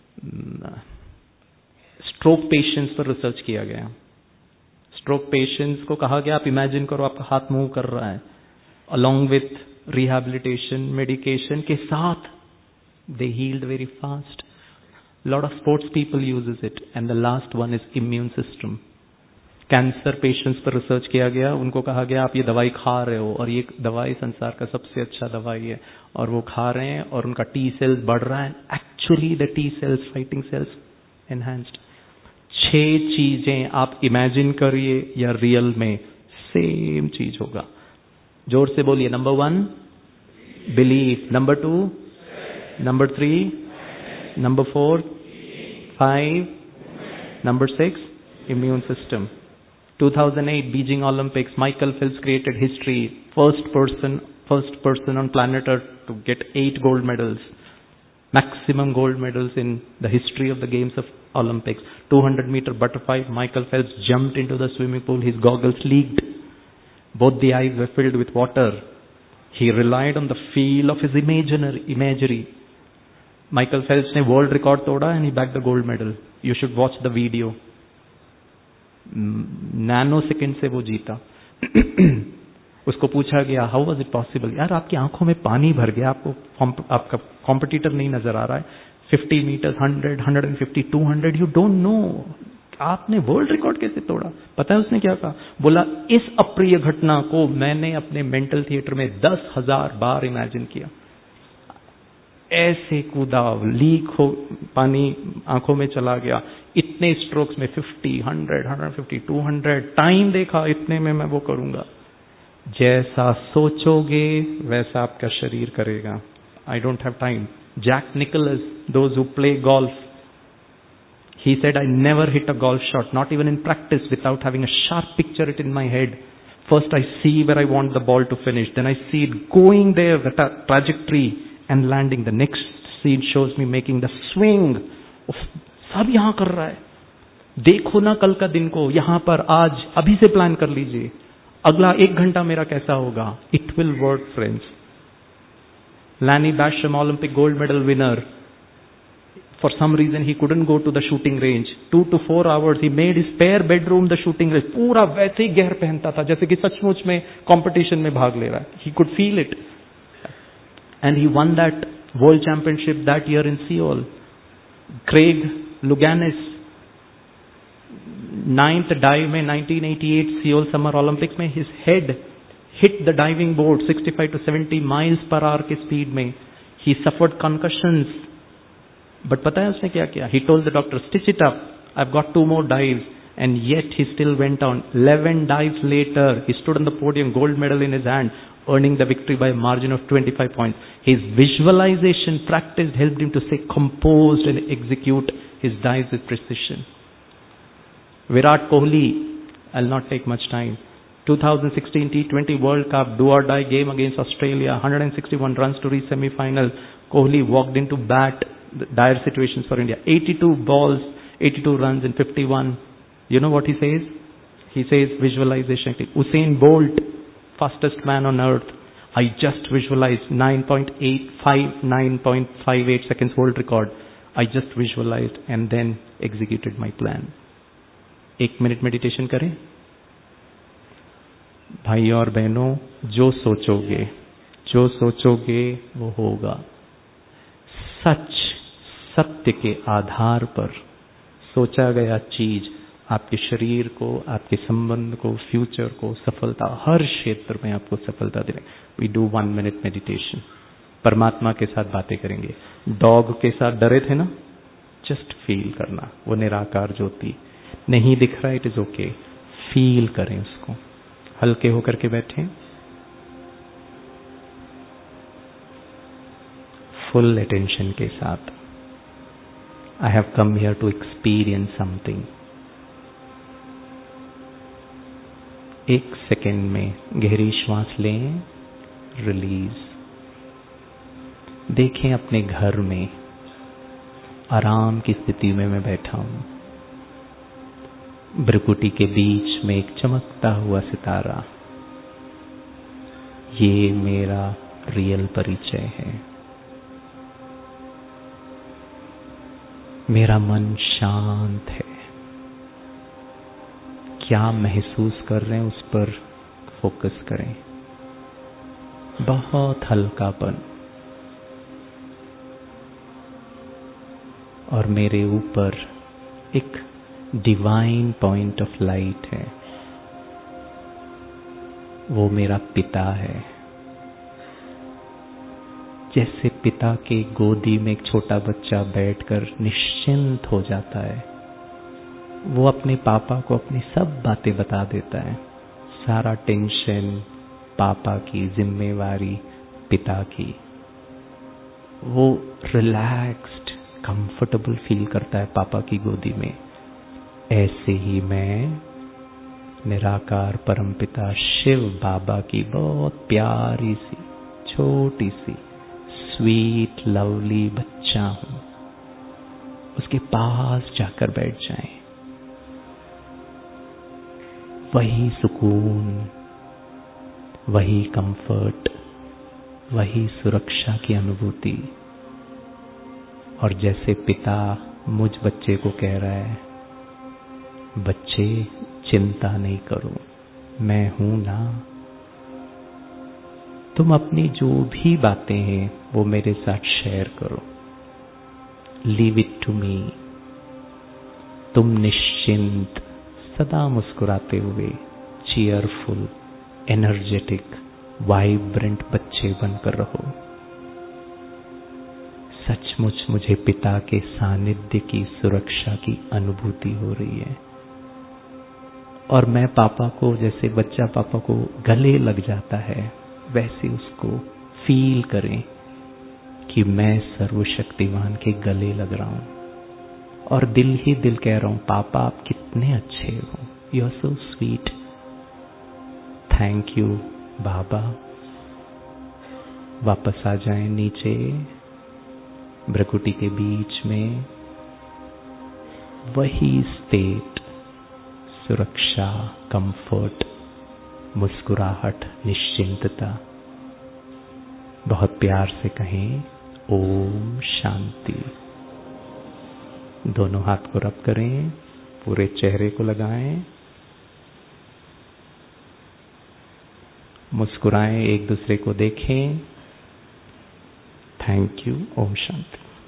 स्ट्रोक पेशेंट्स पर रिसर्च किया गया। स्ट्रोक पेशेंट्स को कहा गया, आप इमेजिन करो आपका हाथ मूव कर रहा है, along with rehabilitation, medication के साथ they healed very fast. Lot of sports people uses it, and the last one is immune system. Cancer patients पर रिसर्च किया गया। उनको कहा गया आप ये दवाई खा रहे हो और ये दवाई संसार का सबसे अच्छा दवाई है, और वो खा रहे हैं और उनका टी सेल्स बढ़ रहा है। Actually the T cells, fighting cells enhanced. 6 चीजें आप इमेजिन करिए या रियल में सेम चीज होगा। जोर से बोलिए। Number 1 belief, number 2, number 3, number 4, 5, number 6 immune system. 2008 Beijing Olympics, Michael Phelps created history. First person on planet Earth to get 8 gold medals. Maximum gold medals in the history of the games of Olympics. 200-meter butterfly, Michael Phelps jumped into the swimming pool. His goggles leaked. Both the eyes were filled with water. He relied on the feel of his imagery. Michael Phelps ने world record तोड़ा and he bagged the gold medal. You should watch the video. Nanosecond से वो जीता। उसको पूछा गया how was it possible? यार आपकी आंखों में पानी भर गया, आपका कॉम्पिटिटर नहीं नजर आ रहा है। 50 मीटर, 100, 150, 200, यू डोंट नो, आपने वर्ल्ड रिकॉर्ड कैसे तोड़ा? पता है उसने क्या कहा? बोला इस अप्रिय घटना को मैंने अपने मेंटल थिएटर में 10,000 बार इमेजिन किया। ऐसे कूदा, लीक हो, पानी आंखों में चला गया। इतने स्ट्रोक्स में 50, 100, 150, 200 टाइम देखा, इतने में मैं वो करूंगा। जैसा सोचोगे वैसा आपका शरीर करेगा। I don't have time. Jack Nicklaus, those who play golf, he said, I never hit a golf shot, not even in practice, without having a sharp picture it in my head. First I see where I want the ball to finish, then I see it going there, the trajectory, and landing. The next scene shows me making the swing. सब यहां कर रहा है। देखो ना कल का दिन को, यहां पर आज अभी से प्लान कर लीजिए, अगला 1 घंटा मेरा कैसा होगा। It will work, friends. Lanny Basham, Olympic gold medal winner. For some reason he couldn't go to the shooting range. 2 to 4 hours he made his spare bedroom the shooting range. पूरा वैसे ही गहर पहनता था जैसे कि सचमुच में कंपटीशन में भाग ले रहा है. He could feel it. And he won that world championship that year in Seoul. Craig Louganis, 9th dive में 1988 Seoul Summer Olympics में his head hit the diving board 65 to 70 miles per hour के speed में. He suffered concussions. But पता है उसने क्या किया? He told the doctor, stitch it up. I've got 2 more dives. And yet he still went on. 11 dives later, he stood on the podium, gold medal in his hand, earning the victory by a margin of 25 points. His visualization practice helped him to stay composed and execute his dives with precision. Virat Kohli, I'll not take much time. 2016 T20 World Cup do-or-die game against Australia, 161 runs to reach semi-final. Kohli walked into bat, dire situations for India. 82 balls, 82 runs in 51. You know what he says? He says visualization. Usain Bolt, fastest man on earth. I just visualized 9.58 seconds world record. I just visualized and then executed my plan. 1 minute meditation करें. भाई और बहनों, जो सोचोगे वो होगा. सत्य के आधार पर सोचा गया चीज आपके शरीर को, आपके संबंध को, फ्यूचर को, सफलता, हर क्षेत्र में आपको सफलता देने. We do 1 minute meditation. परमात्मा के साथ बातें करेंगे. डॉग के साथ डरे थे ना, जस्ट फील करना. वो निराकार ज्योति नहीं दिख रहा, इट इज ओके. फील करें उसको. हल्के होकर के बैठें. फुल अटेंशन के साथ. I have come here to experience something. 1 second में गहरी श्वास लें, रिलीज. देखें अपने घर में आराम की स्थिति में मैं बैठा हूं. भ्रुकुटी के बीच में एक चमकता हुआ सितारा. ये मेरा रियल परिचय है. मेरा मन शांत है. क्या महसूस कर रहे हैं उस पर फोकस करें. बहुत हल्कापन. और मेरे ऊपर एक डिवाइन पॉइंट ऑफ लाइट है. वो मेरा पिता है. जैसे पिता के गोदी में एक छोटा बच्चा बैठकर निश्चिंत हो जाता है, वो अपने पापा को अपनी सब बातें बता देता है. सारा टेंशन पापा की, जिम्मेवारी पिता की. वो रिलैक्स्ड, कंफर्टेबल फील करता है पापा की गोदी में. ऐसे ही मैं निराकार परमपिता शिव बाबा की बहुत प्यारी सी, छोटी सी, स्वीट लवली बच्चा हूं. उसके पास जाकर बैठ जाएं. वही सुकून, वही कंफर्ट, वही सुरक्षा की अनुभूति. और जैसे पिता मुझ बच्चे को कह रहा है, बच्चे चिंता नहीं करो, मैं हूं ना. तुम अपनी जो भी बातें हैं वो मेरे साथ शेयर करो. Leave it to me. तुम निश्चिंत, सदा मुस्कुराते हुए, चीयरफुल, एनर्जेटिक, वाइब्रेंट बच्चे बनकर रहो. सचमुच मुझे पिता के सानिध्य की, सुरक्षा की अनुभूति हो रही है. और मैं पापा को, जैसे बच्चा पापा को गले लग जाता है, वैसे उसको फील करें कि मैं सर्वशक्तिमान के गले लग रहा हूं. और दिल ही दिल कह रहा हूं, पापा आप कितने अच्छे हो. You are so sweet. Thank you Baba. वापस आ जाएं नीचे, भ्रुकुटी के बीच में. वही स्टेट, सुरक्षा, कंफर्ट, मुस्कुराहट, निश्चिंतता. बहुत प्यार से कहें, ओम शांति. दोनों हाथ को रब करें, पूरे चेहरे को लगाएं, मुस्कुराएं, एक दूसरे को देखें. Thank you. ओम शांति.